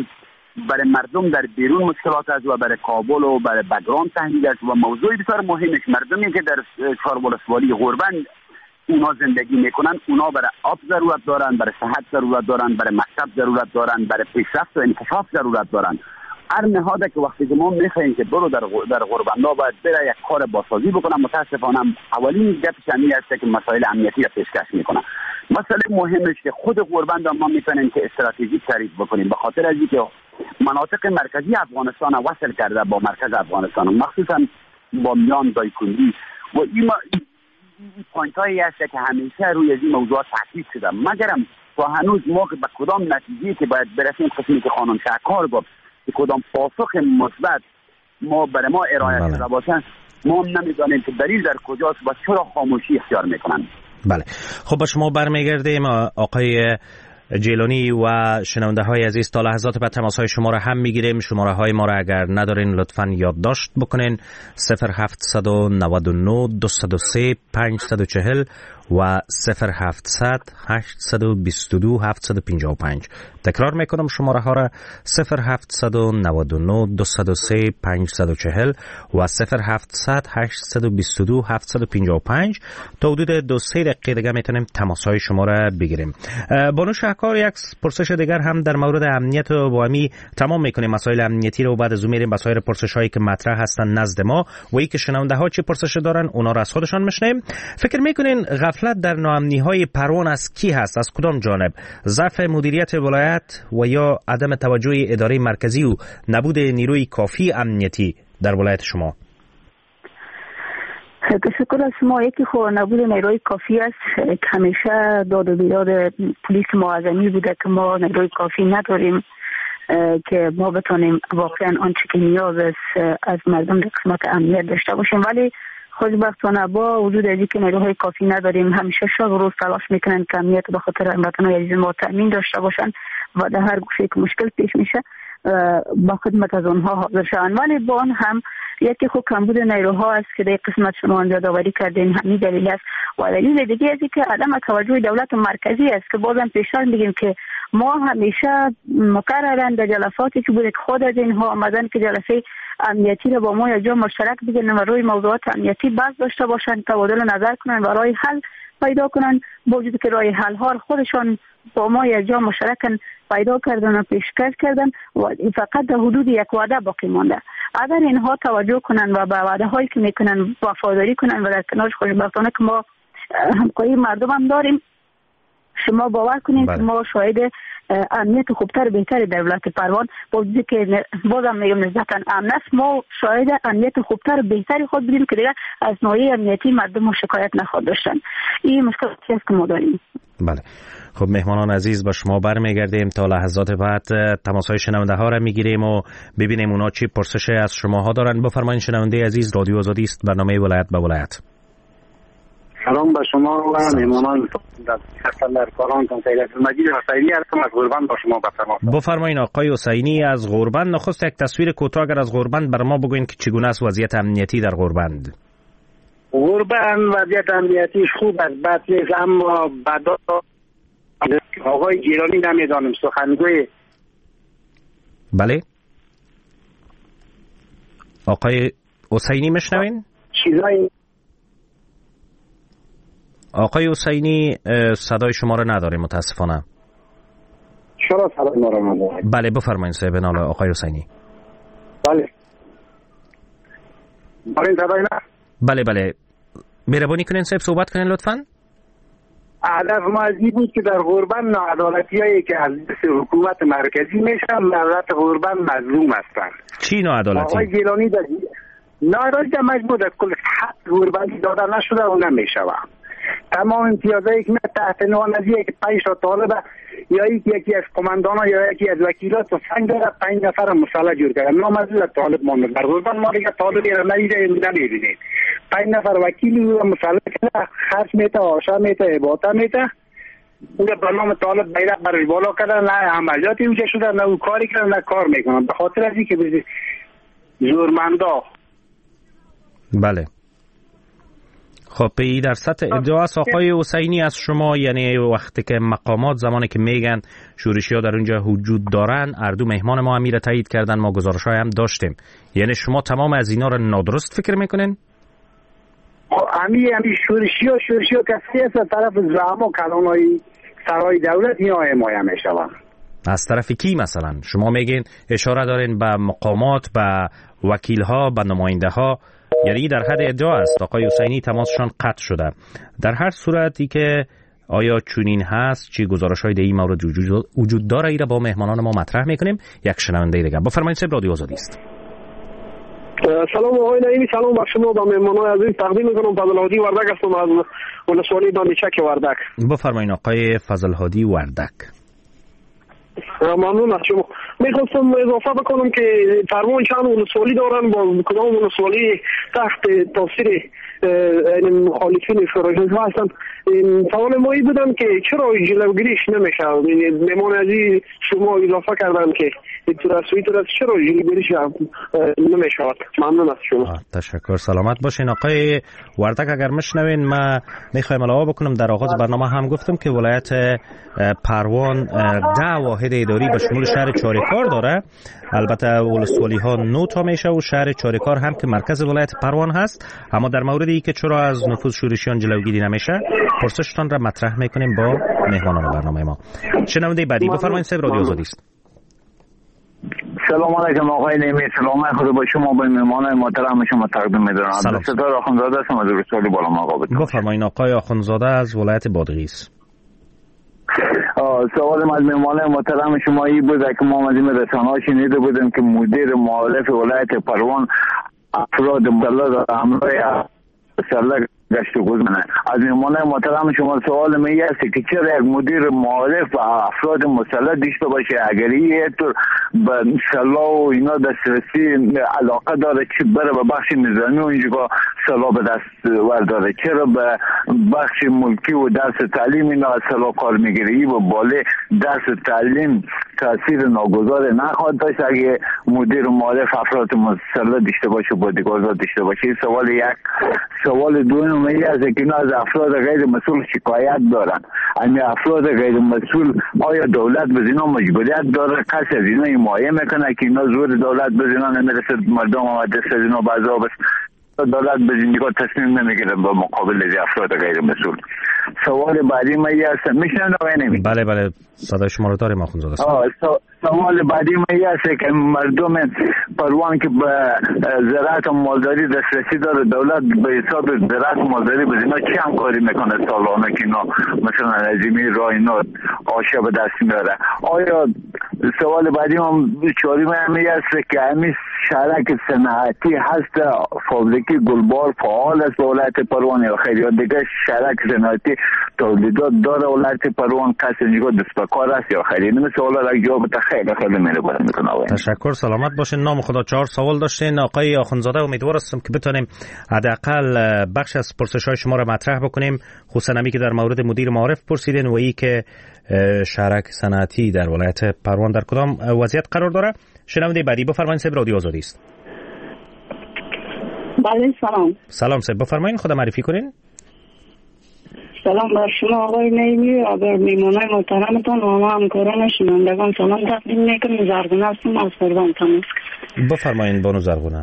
Speaker 4: برای مردم در بیرون مشکلات است و برای کابل و برای بگرام تهدید است و موضوع بسیار مهمش مردمی که در چهارولسوالی غربند اونا زندگی میکنن، اونا برای آب ضرورت دارن، برای صحت ضرورت دارن، برای مکتب ضرورت دارن، برای پیشرفت و انکشاف ضرورت دارن. هر نهاده که وقتی که ما میخوایم که برو در غربندا باید بره یک کار بازسازی بکنم، متاسفانه اولین گپش همین است که مسائل امنیتی را پیشکش میکنن. مسئله مهمش که خود غربندا ما میتونیم که استراتژیک تعریف بکنیم، به خاطر از اینکه مناطق مرکزی افغانستان وصل کرده با مرکز افغانستان، مخصوصا با میان دایکنی و این پوینت هایی است که همیشه روی این موضوعات تاکید شده، مگرم تا هنوز ما به کدام نتیجه که باید برسیم، قسمی که خانم شهکار گفت که کدام پاسخ مثبت ما برای ما ارائه شده باشن، ما نمیدانیم که دلیل در کجاست و چرا خاموشی اختیار میکنن.
Speaker 2: بله، خب با شما برمیگردیم آقای جیلانی و شنونده های عزیز. تا لحظات بعد تماس های شما را هم میگیریم. شماره های ما را اگر ندارین لطفاً یادداشت بکنین: 0799 203 540 و 0700 822 755. تکرار میکنم شماره ها را: 0799 203 540 و 0700 822 755. تا حدود 2-3 دقیقه دیگه میتونیم تماس های شما را بگیریم. بانو شهکار، یک پرسش دیگر هم در مورد امنیت و با امی تمام میکنیم مسائل امنیتی رو، بعد از اون میریم مسائل پرسش هایی که مطرح هستن نزد ما و ای که شنونده ها چه پرسش دارن اونا را از خودشان میشنیم. فکر میکنین غفلت در ناامنی های پروان از کی هست؟ از کدام جانب؟ ضعف مدیریت ولایت و یا عدم توجه اداره مرکزی و نبود نیروی کافی امنیتی در ولایت شما؟
Speaker 3: تشکر از شما. یکی خب نبود نیروی کافی است که همیشه داد و بیداد پلیس معظمی بوده که ما نیروی کافی نداریم که ما بتونیم واقعا آنچه که نیاز است از مردم در قسمت امنیت داشته باشیم، ولی خوشبختانه با وجود از اینکه نیروهای کافی نداریم همیشه شب و روز تلاش میکنن که امنیت به خاطر هموطنان عزیز ما تامین داشته باشن و در هر گوشه که مشکل پیش میشه با خدمت از اونها حاضر شوند. ولی با آن هم یکی خوب کمبود نیروها است که در قسمت شما یادآوری کردین، همین دلیل است. و دلیل دیگه از اینکه عدم توجه دولت مرکزی است که بازم پیشتر میگیم که ما همیشه مقررن در جلساتی که بوده که خود از اینها آمدن که جلسه امنیتی را با ما یا جا مشترک بگیرن و روی موضوعات امنیتی بحث داشته باشن، تبادل نظر کنن و راه حل پیدا کنن، با وجودی که راه حل ها خودشان با ما یا جا مشترک پیدا کردن و پیشکش کردن و فقط در حدود یک وعده باقی مانده. اگر اینها توجه کنن و به وعده هایی که میکنن وفاداری کنن و در کنارش خوشبختانه که ما همکاری مردم هم داریم، شما باور کنید که ما شاهد امنیت خوبتر بهتر دولت پروان با وجودی که بازم میگم نسبتا امن است، ما شاهد امنیت خوبتر بهتری خود بودیم که دیگر از ناحیه امنیتی مردم ما شکایت نخواد داشتن. این مشکلاتی است که ما داریم.
Speaker 2: بله، خب مهمانان عزیز با شما برمیگردیم. تا لحظات بعد تماس‌های شنونده ها را میگیریم و ببینیم اونا چی پرسش از شما ها دارن. بفرمایید شنونده عزیز، رادیو آزادی است، برنامه ولایت به ولایت.
Speaker 5: سلام به شما و مهمانان در کاران تنسیلت مجید حسینی هستم از غربند. با شما
Speaker 2: بفرمایید آقای حسینی از غربند. نخست یک تصویر کوتاه اگر از غربند بر ما بگوین که چگونه است وضعیت امنیتی در غربند.
Speaker 5: غربند وضعیت امنیتیش خوب است، بد نیست، اما بعدا آقای جیلانی نمیدانم سخنگوی.
Speaker 2: بله آقای حسینی میشنوین؟
Speaker 5: چیزایی
Speaker 2: آقای حسینی صدای شما رو نداریم متاسفانه.
Speaker 5: چرا صدای ما رو نداریم؟
Speaker 2: بله بفرمایید صاحب ناله آقای حسینی.
Speaker 5: بله دارین صدای نه؟
Speaker 2: بله مهربانی کنین صاحب صحبت کنین لطفاً.
Speaker 5: هدف ما از این بود که در غربند ناعدالتیایی که از دست حکومت مرکزی میشن ملت غربند مظلوم هستن.
Speaker 2: چی ناعدالتی؟
Speaker 5: آقای گیلانی در ناعدالتی مجبور از کل حق غربندی داده نشده و نمیشوه. تمام امتیازایی که تحت نوانزیه که 5 تا طالب یا یکی از قماندانا یا یکی از وکیلات تفنگ داره 5 نفر مسلح جور کرده، نامزد طالب مونده. در غربند ما دیگه طالبی را نمیدونیم. 5 نفر وکیلی رو مسلح کرده، خرج میته، آشا میته، عباطه میته. اون به نام طالب بیرق برش بالا کرده، نه عملیاتی اونجا شده، نه او کاری کرده، نه کار میکنن. به خاطر از اینکه زورمندا.
Speaker 2: بله خب این در سطح ادعا است آقای حسینی از شما، یعنی وقتی که مقامات زمانی که میگن شورشی‌ها در اونجا وجود دارن، اردو مهمان ما امیر تایید کردن، ما گزارش‌های هم داشتیم، یعنی شما تمام از اینا رو نادرست فکر میکنین؟
Speaker 5: همین شورشی‌ها کسی است از طرف زعما کلانای سرای دولت اینا حمایه میشوند.
Speaker 2: از طرف کی مثلا؟ شما میگین اشاره دارین به مقامات، به وکیل‌ها، به نماینده‌ها، یعنی در حد ادعا است آقای حسینی تماسشان قطع شده. در هر صورتی که آیا چنین هست، چی گزارش‌های در این مورد وجود داره، ای را با مهمانان ما مطرح میکنیم. یک شنونده دیگه بفرمایید. صاحب رادیو آزادی است.
Speaker 6: سلام آقای نعیمی، سلام بر شما و مهمانان عزیز. تقدیم میکنم فضل هادی وردک هستم از ولسوالی دانچک وردک.
Speaker 2: بفرمایید آقای فضل هادی وردک.
Speaker 6: ممنون از شما. میخواستم اضافه بکنم که فرمان چند ولسوالی دارن، با کدام ولسوالی تحت تاثیر مخالفین فراجنس هستن. سوال ما این بودن که چرا جلوگیریش نمیشه؟ مهمان عزیز شما اضافه کردن که چرا جلوگیریش نمیشه؟ ممنون از شما.
Speaker 2: تشکر، سلامت باشین آقای وردک. اگر مشنوین، ما میخوایم علاوه بکنم در آغاز برنامه هم گفتم که ولایت پروان 10 واحد اداری به شمول شهر چاریکار داره. البته ولسوالی ها 9 تا میشه و شهر چاریکار هم که مرکز ولایت پروان هست. اما در موردی که چرا از نفوذ شورشیان جلوگیری نمیشه، پرسشتان را مطرح میکنیم با مهمانان برنامه ما. شنونده بعدی بفرمایید. صاحب رادیو آزادی است.
Speaker 7: سلام علیکم آقای نعیمی. سلام خدا با شما، با مهمانان محترم شما تقدیم می‌دارم. ستاره آخوندزاده هستم از ولسوالی بالاماقا.
Speaker 2: بفرمایید آقای آخوندزاده از ولایت بادغیس.
Speaker 7: سوال از مهمانان محترم شما این بود که ما از این رسانه‌ها شنیده بودیم که مدیر مؤلف ولایت پروان افراد مسلح همراه مسلح گشت و گذر. از مهمانان محترم شما سوال می است که چرا یک مدیر مؤلف و افراد مسلح داشته باشه؟ اگر این طور به سلاح و اینا دسترسی علاقه داره، چه بره به بخش نظامی و اینجا سلاح به دست ورداره؟ چرا به بخش ملکی و درس تعلیم اینا از سلاح کار میگیره؟ و باله درس تعلیم تاثیر ناگزار نخواهد داشت اگه مدیر مؤلف افراد مسلح داشته باشه و بادیگاردار داشته باشه؟ این سوال یک. سوال دوم این است که اینا از افراد غیر مسئول شکایت دارن. این افراد غیر مسئول آیا دولت به اینا مجبوریت داره؟ کسی از اینا حمایت میکنه که اینا زور دولت به اینا نمیرسه، مردم و دست از اینا بعضا بس دولت به زندگی تصمیم نمیگیره با مقابل از افراد غیر مسئول؟ سوال بعدی ما این است، میشنن آقای نعیمی؟
Speaker 2: بله صدای شما رو داریم آخوندزاده.
Speaker 7: سوال بعدی ما این است که مردم پروان که به زراعت و مالداری دسترسی داره، دولت به حساب زراعت و مالداری به اینا چه همکاری میکنه سالانه که اینا مثلا نظمی را اینا آشه به دست میاره؟ آیا سوال بعدی ما چهارم این است که همین شرک صنعتی هست فابریکه گلبار فعال است ولایت پروان یا خیر، یا دیگه شرک صنعتی تولیدات داره ولایت پروان کسی اینجا دستکار است یا خیر؟ این سوالا را جواب خیلی مهربانی میکنم.
Speaker 2: تشکر، سلامت باشین. نام خدا. 4 سوال داشتین آقای آخوندزاده. امیدوار هستم که بتونیم حداقل بخش از پرسش‌های شما را مطرح بکنیم، خصوصا همی که در مورد مدیر معارف پرسیدین و ای که شرک صنعتی در ولایت پروان در کدام وضعیت قرار داره. شنونده بعدی بفرمایید. صاحب رادیو آزادی است.
Speaker 3: بله
Speaker 2: سلام صاحب بفرمایید، خود معرفی کنین.
Speaker 3: سلام بر شما آقای نعیمی و بر میمانای محترمتان و همکاران شنوندگان سلام تقدیم میکنم. زرگونه هستم از پروان تماس.
Speaker 2: بفرمایید بانو زرگونه.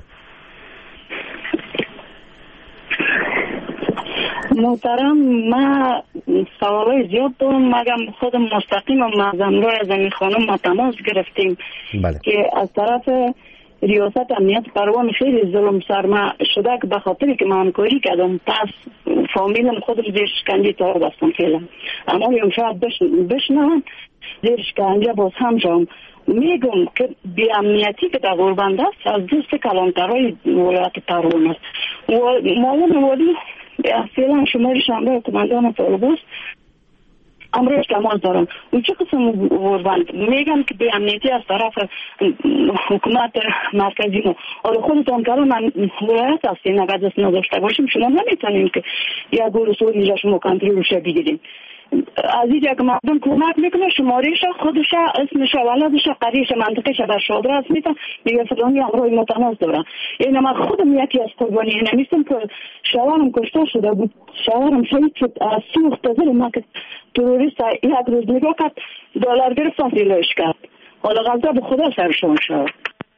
Speaker 3: محترم، من سوالای زیاد دارم، مگم خودم مستقیم و مزمرای از این خانم ما تماس گرفتیم.
Speaker 2: بله.
Speaker 3: که از طرف ریاست امنیت پروان خیلی ظلم سرما شده که به خاطری که من همکاری کردم پس فامیلم خودم زیر شکنجه تا بستم فعلا. اما یم شاید بشنون زیر شکنجه باز هم شام. میگم که بی امنیتی که در غربنده است از دست کلانترهای ولایت پروان است و معلوم ولی فعلا شماری شنبه کماندان طالبوس امروز تماس دارم. اون چه قسم غربند میگن که بی امنیتی از طرف حکومت مرکزی ما. آره خودتان کارون ولایت هستین، اگر دست نداشته باشیم شما نمیتونین که یک ولسوالی را شما کنترلش بگیرین. از اینجا که مردم کمک میکنه شمارهش خودش اسمش ولدش قریش منطقهش در شادراس میتن میگه فلانی امروی متناز دارن. این من خودم یکی از قربانی نمیستم که شوهرم کشته شده بود، شوهرم شهید شد از سوخت داره. من که تروریست یک روز نگاه کرد دلار گرفتن فیلوش کرد. حالا غضب خدا سرشون شد.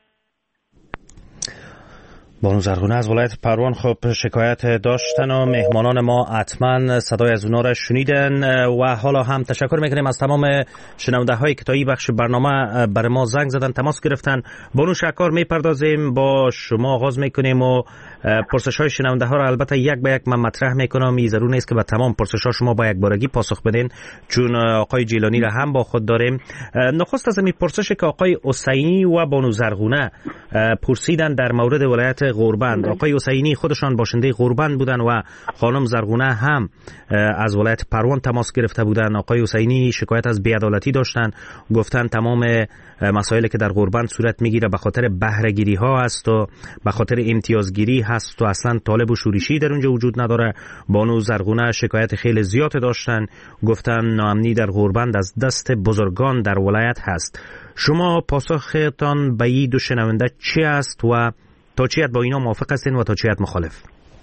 Speaker 2: بانو زرغونه از ولایت پروان خب شکایت داشتن و مهمانان ما حتما صدای از اونا را شنیدن و حالا هم تشکر میکنیم از تمام شنونده هایی که تا این بخش برنامه بر ما زنگ زدن تماس گرفتن. بانو شکر میپردازیم با شما آغاز میکنیم و پرسش های شنونده ها را البته یک به یک من مطرح میکنم. این ضرور نیست که به تمام پرسش ها شما با یک بارگی پاسخ بدین چون آقای جیلانی را هم با خود داریم. نخست از این پرسش که آقای حسینی و بانو زرغونه پرسیدن در مورد ولایت غوربند. آقای حسینی خودشان باشنده غوربند بودن و خانم زرغونه هم از ولایت پروان تماس گرفته بودن. آقای حسینی شکایت از بی‌عدالتی داشتن، گفتن تمام مسائلی که در غوربند صورت میگیره به خاطر بهره گیری ها است و به خاطر امتیازگیری هست و اصلا طالب و شورشی در اونجا وجود نداره. بانو زرغونه شکایت خیلی زیاد داشتن، گفتن ناامنی در غوربند از دست بزرگان در ولایت هست. شما پاسختان به این دو شنونده چی است و تا چیت با اینا موافق هستین و تا چیت مخالف؟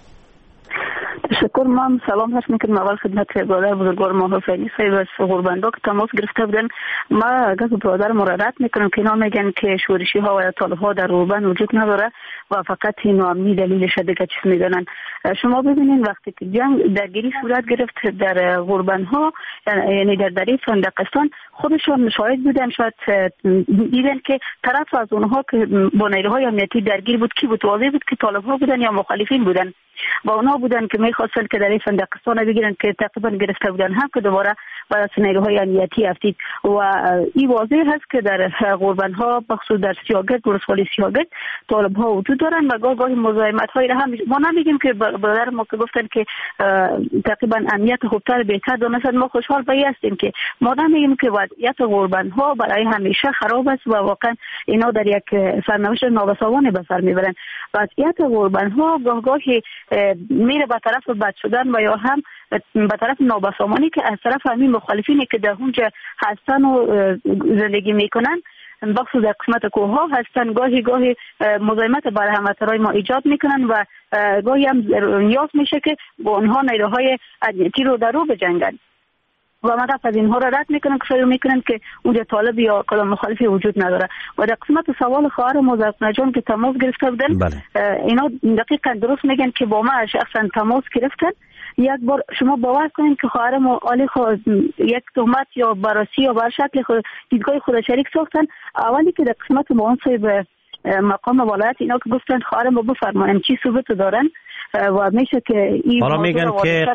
Speaker 3: تشکر. من سلام هست میکنم اول خدمت برادر بزرگوار ما حسینی صاحب از غوربندا که تماس گرفته بودن. ما گفت برادر مرادت میکنم که اینا میگن که شورشی ها و یا طالب ها در غوربند وجود نداره و فقط این ناامنی دلیلش دیگه چیز میدونن. شما ببینین وقتی که جنگ درگیری صورت گرفت در غوربند ها یعنی در دره فندقستان خودشون شاهد بودن، شاید دیدن که طرف از اونها که با نیروهای امنیتی درگیر بود کی بود؟ واضح بود که طالب ها بودن یا مخالفین بودن و اونها بودن که میخواستن که در فندقستان بگیرن که تقریبا گرفته بودن هم که دوباره بعد از نیروهای امنیتی افتید و این واضح هست که در غوربندها بخصوص در سیاگرد ولسوالی سیاگرد طالب ها وجود دارن و گاهی مزاحمت هایی را هم ما نمیگیم که برادر ما که گفتن که تقریبا امنیت خوبتر بهتر دونستن. ما خوشحال به این هستیم که ما نمیگیم که وضعیت غوربندها برای همیشه خراب است و واقعا اینا در یک سرنوشت نابسامانی به سر میبرن. وضعیت غوربندها گاهی میره به طرف بد شدن و یا هم به طرف نابسامانی که از طرف همین مخالفینی که در اونجا هستن و زندگی میکنن بخصوص در قسمت کوه ها هستن گاهی مزاحمت بر هموطنان ما ایجاد میکنن و گاهی هم نیاز میشه که با اونها نیروهای امنیتی رو در رو بجنگن و ما از اینها را رد میکنن که فکر میکنن که اونجا طالب یا کدام مخالفی وجود نداره. و در قسمت سوال خواهر ما زرغونه جان که تماس گرفته بودن اینا دقیقاً درست میگن که با ما شخصا تماس گرفتن. یک بار شما باور کنید که خواهر ما عالی یک تهمت یا براسی یا بر شکل دیدگاه خود شریک ساختن. اولی که در قسمت منصب مقام ولایت اینا که گفتن خواهر ما بفرمایید چی ثبوت دارن و میشه که این
Speaker 2: حالا میگن که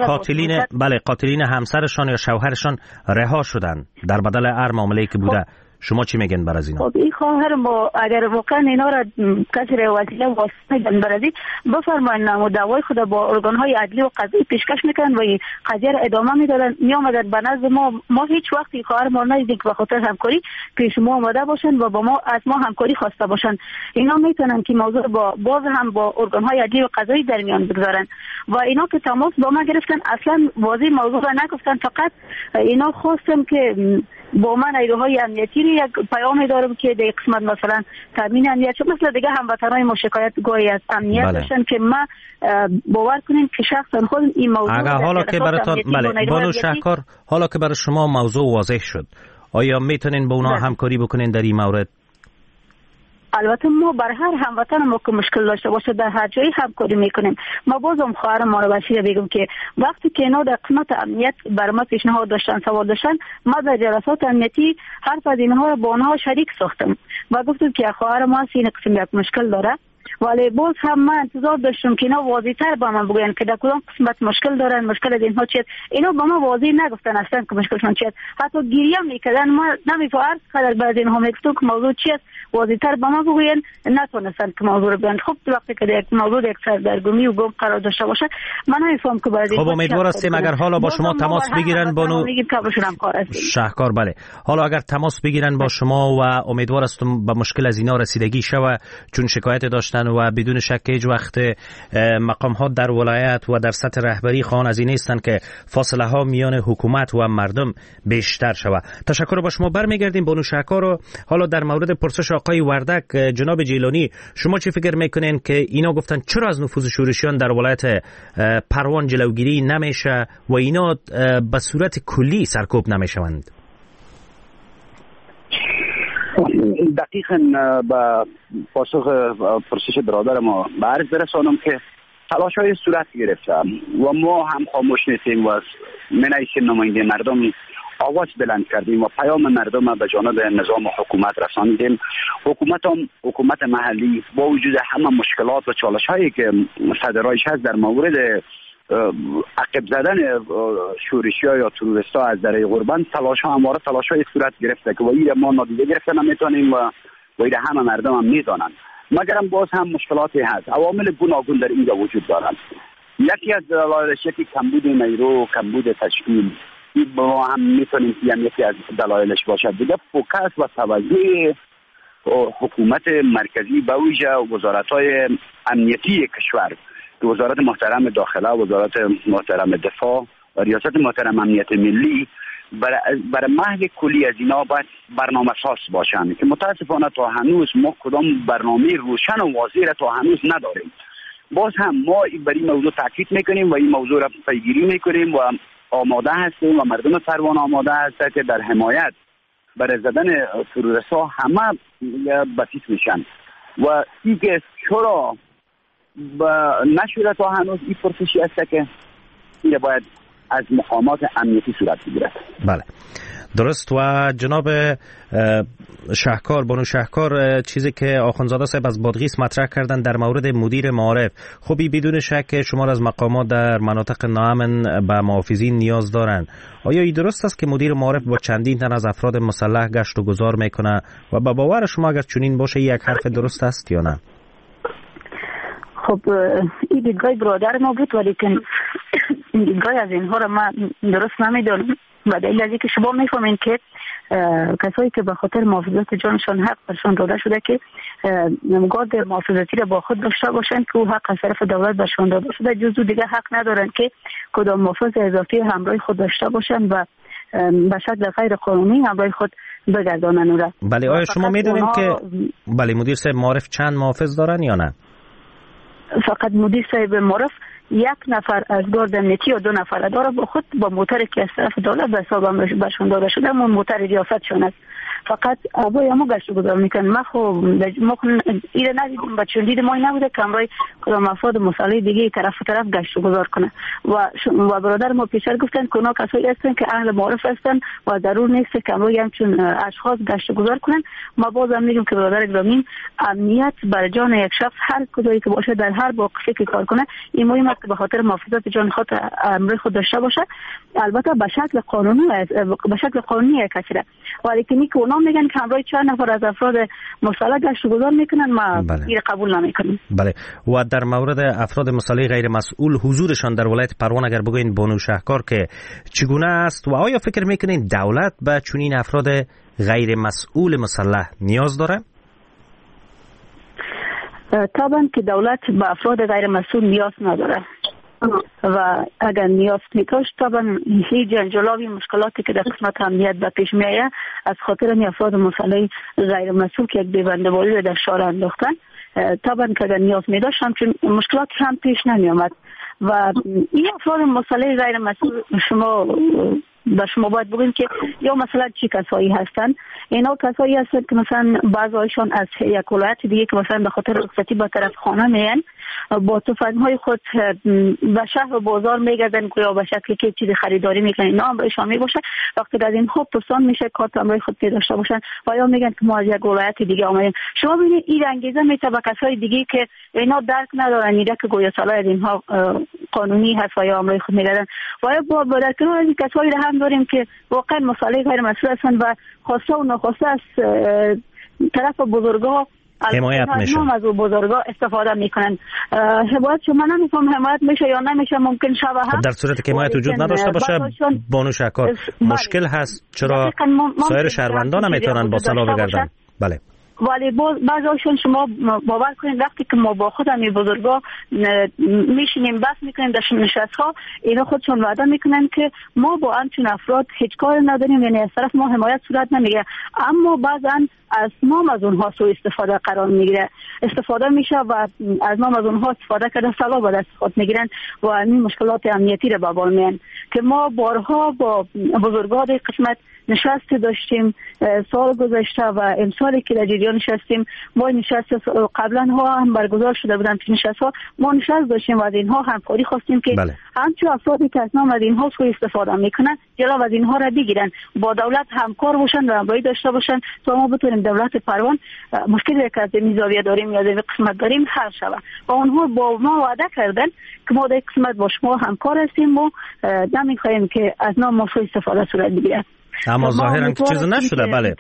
Speaker 2: قاتلین همسرشان یا شوهرشان رها شدن در بدل هر معامله‌ای که بوده. شما چی میگن بر از اینا؟
Speaker 3: خب این خواهر ما اگر واقعا اینا را کسی وسیله واسطه بر از بفرمایید نمو دعوای خود با ارگان‌های عدلی و قضایی پیشکش میکنن و این قضیه را ادامه میدادن. میآمدن به نزد ما هیچ وقتی خواهر ما ندیدیم که به خاطر همکاری پیش ما آمده باشن و با ما از ما همکاری خواسته باشن. اینا میتونن که موضوع با باز هم با ارگان‌های عدلی و قضایی در میان بگذارن و اینا که تماس با ما گرفتن اصلا واضح موضوع را نگفتن، فقط اینا خواستن که با من نیروهای امنیتی یک پیام دارم که در قسمت مثلا تامین امنیت چون مثلا دیگه هموطنای ما شکایت گویی از امنیت داشتن که ما باور کنیم که شخصا خود این موضوع
Speaker 2: حالا که براتون بانو شکر حالا که برای شما موضوع واضح شد آیا میتونین با اونا همکاری بکنین در این مورد؟
Speaker 3: البته ما بر هر هموطن ما که مشکل داشته باشه در هر جایی همکاری میکنیم. ما بازم خواهر ما رو وسیله بگم که وقتی که اینا در قسمت امنیت بر ما پیشنهاد داشتن سوال داشتن ما در جلسات امنیتی حرف از اینها رو با اونها شریک ساختم و گفتم که خواهر ما این قسم یک مشکل داره ولی باز هم من انتظار داشتم که اینا واضح‌تر با من بگوین که در کدام قسمت مشکل دارن، مشکل از اینها چیه. اینا با ما واضح نگفتن اصلا که مشکلشون چیه، حتی گریه میکردن. ما نمیفهمم قدر بعد اینها میگفتن که موضوع چیه واضح‌تر با ما بگوین، نتونستن که موضوع رو بیان. خب وقتی که یک موضوع یک سردرگمی و گم قرار داشته باشه من نمیفهم که بعد
Speaker 2: خب امیدوار هستیم اگر حالا با شما تماس بگیرن بانو شهکار بله حالا اگر تماس بگیرن با شما و امیدوار هستم به مشکل از اینا رسیدگی شوه چون شکایت داشتن میکنن و بدون شک هیچ وقت مقام ها در ولایت و در سطح رهبری خواهان از این نیستند که فاصله ها میان حکومت و مردم بیشتر شود. تشکر با شما. برمیگردیم بانو شهکار رو. حالا در مورد پرسش آقای وردک، جناب جیلانی، شما چی فکر میکنین که اینا گفتن چرا از نفوذ شورشیان در ولایت پروان جلوگیری نمیشه و اینا به صورت کلی سرکوب نمیشوند؟
Speaker 4: دقیقاً با پاسخ پرسش برادر ما به عرض برسانم که تلاش‌های صورت گرفته و ما هم خاموش نیستیم و من حیث نماینده مردم آواز بلند کردیم و پیام مردم به جانب نظام حکومت رساندیم. حکومت محلی با وجود همه مشکلات و چالش‌هایی که صدرایش هست در مورد عقب زدن شورشی‌ها یا تروریست‌ها از دره قربان، تلاش‌های صورت گرفته که این ما نادیده گرفته نمیتونیم و این همه مردم هم میدانند. مگرم باز هم مشکلاتی هست. عوامل گوناگون در اینجا وجود دارند. یکی از دلایلش یکی کمبود نیرو، کمبود تشکیل. این ما هم میتونیم که یکی از دلایلش باشد. دیگه فوکس و توجه حکومت مرکزی به ویژه وزارت‌های امنیتی کشور، وزارت محترم داخله، وزارت محترم دفاع و ریاست محترم امنیت ملی برای محو کلی از اینا باید برنامه ساز باشند که متاسفانه تا هنوز ما کدام برنامه روشن و واضح را تا هنوز نداریم. باز هم ما بر این موضوع تاکید میکنیم و این موضوع را پیگیری میکنیم و آماده هستیم و مردم پروان آماده هست که در حمایت برای زدن تروریست‌ها همه بسیط میشن و دیگه چرا نشده تا هنوز این پرسشی هست که این باید از مقامات امنیتی صورت بگیرد.
Speaker 2: بله درست. و جناب شهکار، بانو شهکار، چیزی که آخوندزاده صاحب از بادغیس مطرح کردن در مورد مدیر معارف، خب بدون شک شما از مقامات در مناطق ناامن به محافظین نیاز دارن. آیا این درست است که مدیر معارف با چندین تن از افراد مسلح گشت و گذار میکنه و با باور شما اگر چنین باشه یک حرف درست است یا نه؟
Speaker 3: خب این دیدگاه برادر ما بود، ولی که این دیدگاه از اینها را من درست نمیدونم و دلیل از اینکه شما میفهمین که کسایی که به خاطر محافظت جانشان حق برشان داده شده که نمگارد محافظتی را با خود داشته باشند که او حق از طرف دولت برشان داده شده، جزو دیگه حق ندارن که کدام محافظ اضافی همراه خود داشته باشند و به شکل غیر قانونی همراه خود بگردانن او را.
Speaker 2: بله آیا شما میدونید که بله مدیر صاحب معارف چند محافظ دارن یا نه؟
Speaker 3: فقط مدیر صاحب معارف یک نفر از گارد امنیتی و 2 نفر داره با خود با موتر که از طرف دولت به حساب برشون داده شده، اما موتر ریاستشون است. فقط آبای ما گشت گذار میکنن. ما ایره ندیدیم و چون دید ما نبوده که امرای کدام افراد مسلح دیگه طرف گشت گذار کنه و برادر ما پیشتر گفتن که اونا کسایی هستن که اهل معارف هستن و ضرور نیست که امرای همچون اشخاص گشت گذار کنن. ما بازم میگیم که برادر گرامی، امنیت بر جان یک شخص هر کجایی که باشه در هر موقعی که کار کنه این مهم است که به خاطر محافظت جان خود امر خود داشته باشه، البته به شکل قانونی کثیره. ولی که اونا میگن که همراه چند نفر از افراد مسلح گشت گذار میکنن، ما این قبول نمیکنیم.
Speaker 2: بله. و در مورد افراد مسلح غیر مسئول حضورشان در ولایت پروان اگر بگوین بانو شهکار که چگونه است و آیا فکر میکنین دولت به چنین افراد غیر مسئول مسلح نیاز داره؟
Speaker 3: طبعا که دولت به افراد غیر مسئول نیاز نداره و اگر نیاز میکشت طبعا هیچ جنجالاوی مشکلاتی که در قسمت امنیت به پیش میایه از خاطر این افراد مسلح غیر مسئول که یک بیبنده‌واری در شارع انداختن، طبعا که اگر نیاز میداشت همچون مشکلات هم پیش نمیامد و این افراد مسلح غیر مسئول شما باید بگویم که یا مثلا چی کسایی هستن. اینا کسایی هستن که مثلا بعضیشان از یک ولایت دیگه که مثلا به خاطر رخصتی به طرف خانه میان با تفنگ‌های خود به شهر و بازار میگردن که یا به شکلی که چیز خریداری میکنن، اینا هم برایشان میباشه. وقتی از این خوب پرسان میشه کارت امرای خود داشته باشن و یا میگن که ما از یک ولایت دیگه آمدیم. شما ببینید این انگیزه میته به کسای دیگه که اینا درک ندارن ایده که گویا صلاح از اینها قانونی هست و یا امرای خود میگردن و یا با در کنار از این کسایی را هم داریم که واقعا مسئله غیر مسئول هستن و خواسته و ناخواسته از طرف بزرگا
Speaker 2: حمایت میشه،
Speaker 3: از بزرگا استفاده میکنن. حمایت شما نمیفهم حمایت میشه یا نمیشه، ممکن شبه هم
Speaker 2: در صورتی که حمایت وجود نداشته باشه بانو شهکار مشکل هست. چرا سایر شهروندان نمیتونن با صلاح بگردن؟ بله
Speaker 3: ولی بعضیشون شما باور کنید وقتی که ما با خود همین بزرگا میشینیم بس میکنیم در نشست ها، اینا خودشون وعده میکنن که ما با همچون افراد هیچ کار نداریم، یعنی از طرف ما حمایت صورت نمیگیره، اما بعضا از نام از اونها سوء استفاده قرار میگیره، استفاده میشه و از نام از اونها استفاده کرده سلا به دست خود میگیرن و این مشکلات امنیتی رو به بار میارن که ما بارها با بزرگان قسمت نشست داشتیم سال گذشته و امسالی که در جریان نشستیم ما نشست قبلا ها هم برگزار شده بودن که نشست ها ما نشست داشتیم و از اینها همکاری خواستیم که همچون افرادی که از نام از اینها سوء استفاده میکنن جلو از اینها را بگیرن، با دولت همکار باشن و همراهی داشته باشن تا ما بتونیم دولت پروان مشکلی که از این زاویه داریم یا از این قسمت داریم حل شود. و اونها با ما وعده کردن که ما در قسمت با شما همکار هستیم و نمیخوایم که از نام ما سوء استفاده صورت بگیره.
Speaker 2: اما ظاهرا که چیز نشده. بله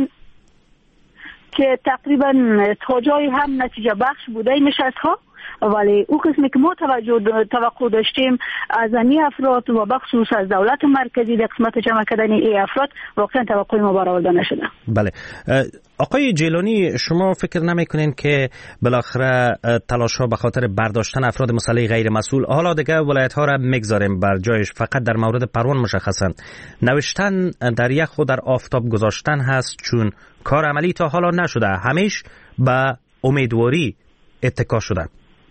Speaker 3: تقریبا تا جایی هم نتیجه بخش بوده این نشست ها، ولی او قسمی که ما توقع داشتیم از این افراد و بخصوص از دولت مرکزی در قسمت جمع کردن این افراد واقعا توقع ما برآورده نشده.
Speaker 2: بله آقای جیلانی، شما فکر نمیکنین که بالاخره تلاش ها به خاطر برداشتن افراد مسلح غیر مسئول، حالا دیگه ولایت ها را میگذاریم بر جایش، فقط در مورد پروان مشخصا نوشتن در یخ و در آفتاب گذاشتن هست، چون کار عملی تا حالا نشده، همیش به امیدواری اتکا شدن؟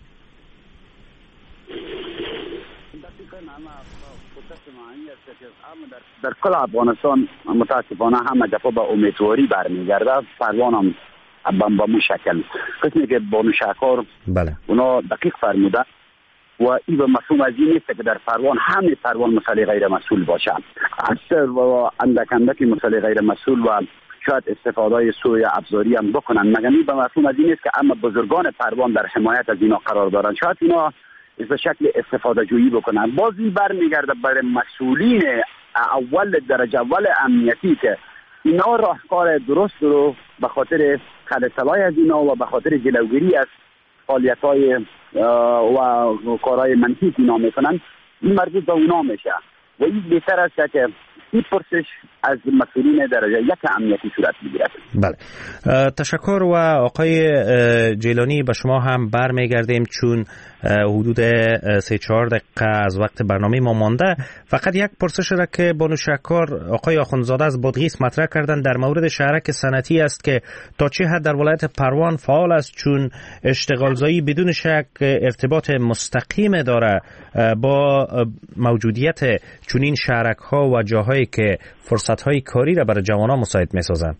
Speaker 4: در کل افغانستان متاسفانه همه دفعه به امیدواری برمیگرده. پروان هم به مو شکل قسمی که بانو شکار اونا دقیق فرموده و این به مفهوم از این نیست که در پروان همه پروان مسئله غیر مسئول باشه. اکثر و اندک مسئله غیر مسئول و شاید استفاده سوء ابزاری هم بکنن، مگر این به مفهوم از این نیست که اما بزرگان پروان در حمایت از اینا قرار دارن، شاید اینا به شکل استفاده جویی بکنن. بازی برمیگرده برای مسئولین اول درجه اول امنیتی که اینا راهکار درست رو به خاطر خلسلای از اینا و به خاطر جلوگیری از فعالیت‌های و کارهای منفی اینا میکنن، این مربوط به اونا میشه و این بهتر است که این پرسش از مسئولین درجه یک امنیتی صورت بگیرد.
Speaker 2: بله تشکر. و آقای جیلانی به شما هم برمیگردیم چون حدود 3-4 دقیقه از وقت برنامه ما مانده. فقط یک پرسش را که بانو شکار آقای آخوندزاده از بادغیس مطرح کردن در مورد شهرک صنعتی است که تا چه حد در ولایت پروان فعال است، چون اشتغالزایی بدون شک ارتباط مستقیم داره با موجودیت چنین شهرک ها و جاهایی که فرصت های کاری را برای جوانان مساعد می سازند.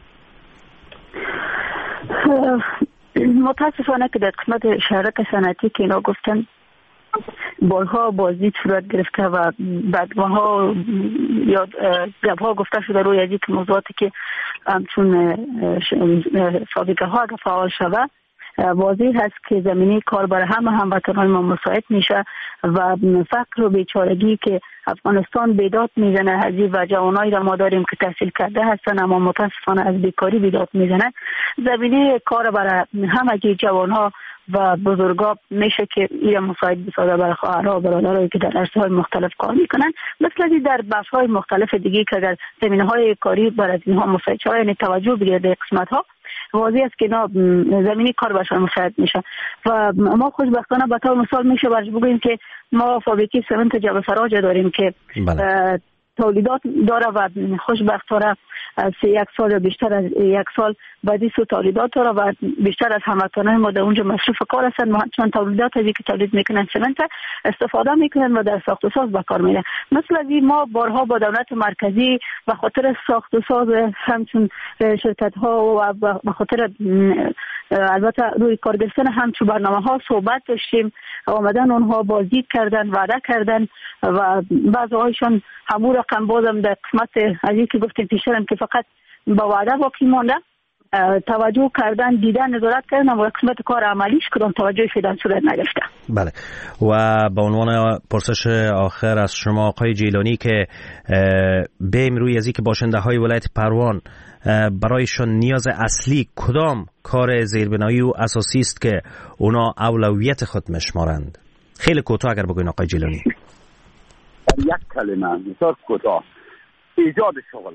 Speaker 3: متاسفانه که در قسمت شهرک صنعتی که اینا گفتن بارها بازدید صورت گرفته و بعدها یا گپ‌ها گفته شده روی از این موضوعاتی که همچون فابریکه ها اگر فعال شود واضح هست که زمینه کار برای همه هموطنان ما مساعد میشه و فقر و بیچارگی که افغانستان بیداد میزنه هزی و جوانایی را ما داریم که تحصیل کرده هستن اما متاسفانه از بیکاری بیداد میزنه، زمینه کار برای همه جوانها و بزرگا میشه که این مساعد بسازه برای خواهرها و برادرایی که در عرصه‌های مختلف کار میکنن، مثل در بخش‌های مختلف دیگه که در زمینه‌های کاری برای اینها مساعد شود، یعنی توجه بگیره در قسمت‌ها واضح است که اینا زمینی کار برشان مساعد میشه. و ما خوشبختانه به طور مثال میشه برش بگوییم که ما فابریکه سمنت جبل فراج داریم که تولیدات داره و خوشبختانه از 1 سال یا بیشتر از 1 سال بعدی سو تولیدات داره و بیشتر از هموطنان ما در اونجا مصروف کار هستن، چون تولیدات از که تولید میکنن سمنت استفاده میکنن و در ساخت و ساز به کار میره. مثل از ما بارها با دولت مرکزی به خاطر ساخت و ساز همچون شرکت ها و به خاطر البته روی کار گرفتن همچون برنامه ها صحبت داشتیم، آمدن اونها بازدید کردن، وعده کردن و بعضی هایشان همون رقم بازم در قسمت از این که گفتیم پیشترم که فقط با وعده باقی مانده، توجه کردن، دیدن، نظارت کردن و قسمت کار عملیش کدام توجه فعلا صورت نگرفته.
Speaker 2: بله. و به عنوان پرسش آخر از شما آقای جیلانی که بیم روی از این که باشنده های ولایت پروان برایشان نیاز اصلی کدام کار زیربنایی و اساسی است که اونا اولویت خود میشمارند؟ خیلی کوتاه اگر بگوین آقای جیلانی.
Speaker 4: یک کلمه بسیار کوتاه: ایجاد شغل.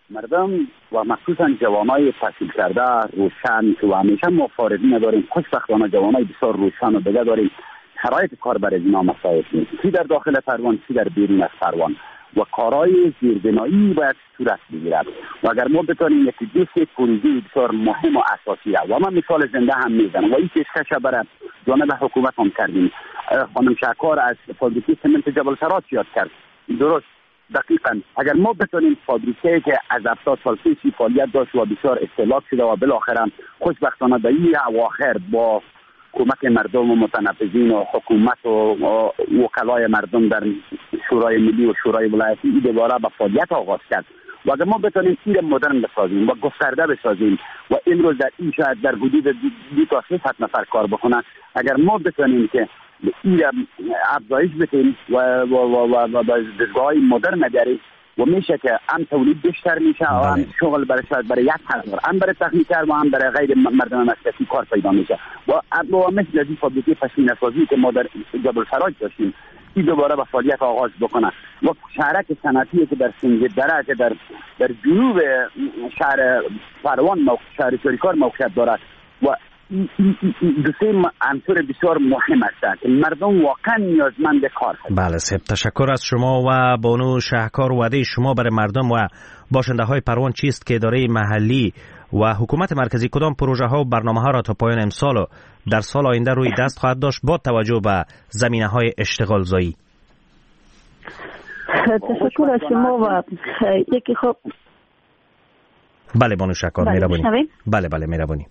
Speaker 4: مردم و مخصوصا جوانای تحصیل کرده روشن که و همیشه ما فارغی نداریم، خوشبختانه جوانای بسیار روشن و دیگه داریم، شرایط کار برای اینا مساعد نیست، چی در داخل پروان چی در بیرون از پروان، و کارهای زیربنایی باید صورت بگیرد. و اگر ما بتونیم یک دو پروژه بسیار مهم و اساسی است و من مثال زنده هم میزنم و این پیشکش برای جانب حکومت هم کردیم. خانم شکار از فابریکه سمنت جبل سرات یاد کرد، درست دقیقاً اگر ما بتونیم فابریکه که از 70 سال پیش فعالیت داشت و بسیار استهلاک شده و بالاخره خوشبختانه در این اواخر با کمک مردم و متنفذین و حکومت و وکلای مردم در شورای ملی و شورای ولایتی این دوباره به فعالیت آغاز کرد. و اگر ما بتونیم این مدرن بسازیم و گسترده بسازیم و امروز در این شاید در حدود 2 تا 300 نفر کار بکنن، اگر ما بتونیم که این افزایش بدیم و دستگاه‌های مدرن بیاریم و میشه که هم تولید بیشتر میشه و هم شغل برای 1,000 هم برای تکنیکر و هم برای غیر مردم مسلکی کار پیدا میشه. و مثل از این فابریکه پشمینه سازی که ما در جبل سراج داشتیم این دوباره به فعالیت آغاز بکنه و شهرک صنعتی که در سنگ دره که در جنوب شهر پروان شهر چوریکار موقعیت دارد و دو سه عنصر بسیار مهم است که مردم واقعا نیازمند کار هستند.
Speaker 2: بله سب تشکر از شما و بانو شهکار. وعده شما برای مردم و باشنده های پروان چیست که اداره محلی و حکومت مرکزی کدام پروژه ها و برنامه ها را تا پایان امسال و در سال آینده روی دست خواهد داشت با توجه به زمینه های اشتغال زایی؟
Speaker 3: تشکر از شما و یکی خوب.
Speaker 2: بله بانو شهکار مهربانی. بله مهربانی.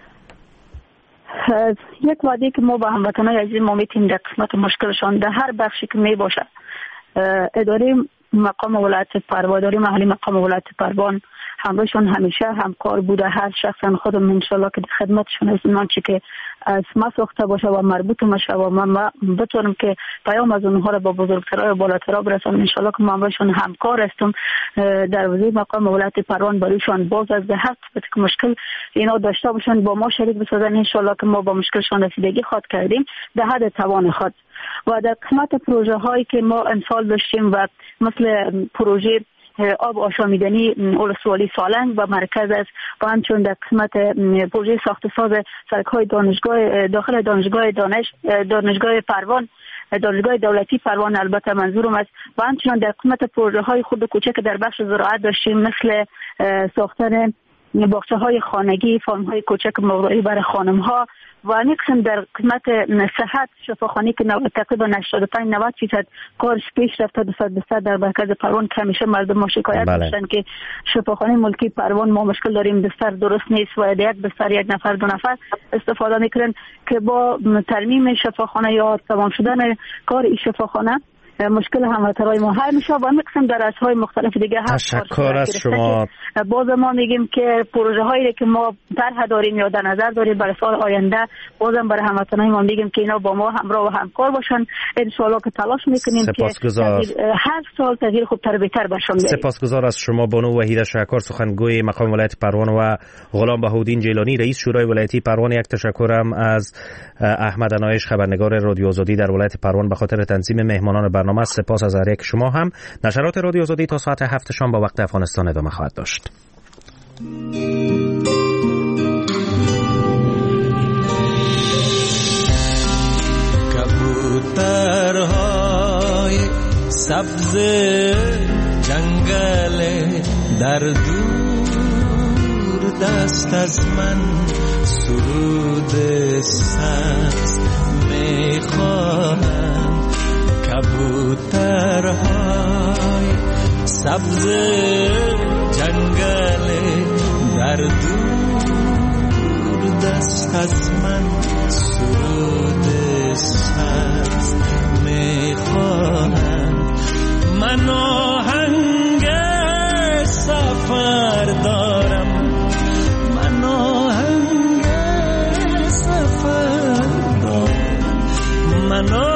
Speaker 3: یک وعده که ما با هموطنان عزیز ما میتیم در قسمت مشکلشان در هر بخشی که می باشه اداره مقام ولایت پروان، اداره محلی مقام ولایت پروان همراهشان همیشه همکار بوده. هر شخصا خودم انشالله که خدمتشون هستم چی که از ما ساخته باشه و مربوط میشه و من بتونم که پیام از اونها را با بزرگترها و بالاترها برسانم. انشالله که من همراهشون همکار هستم در وزیر مقام ولایت پروان برایشان باز از هر که مشکل اینا داشته باشن با ما شریک بسازن. انشالله که ما با مشکلشان رسیدگی خود کردیم در حد توان خود. و در قسمت پروژه هایی که ما امسال داشتیم و مثل پروژه آب آشامیدنی ولسوالی سالنگ و مرکز است و همچنین در قسمت پروژه ساخت ساز سرک‌های دانشگاه داخل دانشگاه پروان، دانشگاه دولتی پروان البته منظورم است و همچنین در قسمت پروژه های خود کوچک در بخش زراعت داشتیم مثل ساختن باغچه های خانگی، فارم های کوچک موضوعی برای خانم ها و نیکسن در قسمت صحت شفاخانه که تقریبا 85-90% کارش پیش رفته 200% در مرکز پروان که همیشه مردم ما شکایت داشتن که شفاخانه ملکی پروان ما مشکل داریم، بستر درست نیست و یک بستر یک نفر دو نفر استفاده میکنن که با ترمیم شفاخانه یا تمام شدن کار این شفاخانه مشکل هموطنای ما حل میشه و میقسم در ازهای مختلف دیگه هست.
Speaker 2: تشکر از شما.
Speaker 3: باز ما میگیم که پروژه هایی که ما طرح داریم یا در نظر داریم برای سال آینده بازم برای هموطنای ما میگیم که اینا با ما همراه و همکار باشن. ان شاء الله که تلاش میکنیم که هر سال تغییر خوبتر بهتر بشون.
Speaker 2: سپاسگزار از شما بانو وحیده شهکار، سخنگوی مقام ولایت پروان و غلام بهاءالدین جیلانی رئیس شورای ولایتی پروان. یک تشکرم از احمد انایش خبرنگار رادیو آزادی در ولایت پروان به خاطر تنظیم مهمانان برنامه. سپاس از هر یک شما هم. نشرات رادیو آزادی تا ساعت 7 شام با وقت افغانستان ادامه خواهد داشت.
Speaker 8: کبوترهای سبز جنگل در دور دست از من سرود سبز میخواهم. کبوترهای سبز جنگل در دور دست از من سرود سبز میخواهم. من آهنگ سفر دارم، من آهنگ سفر دارم، من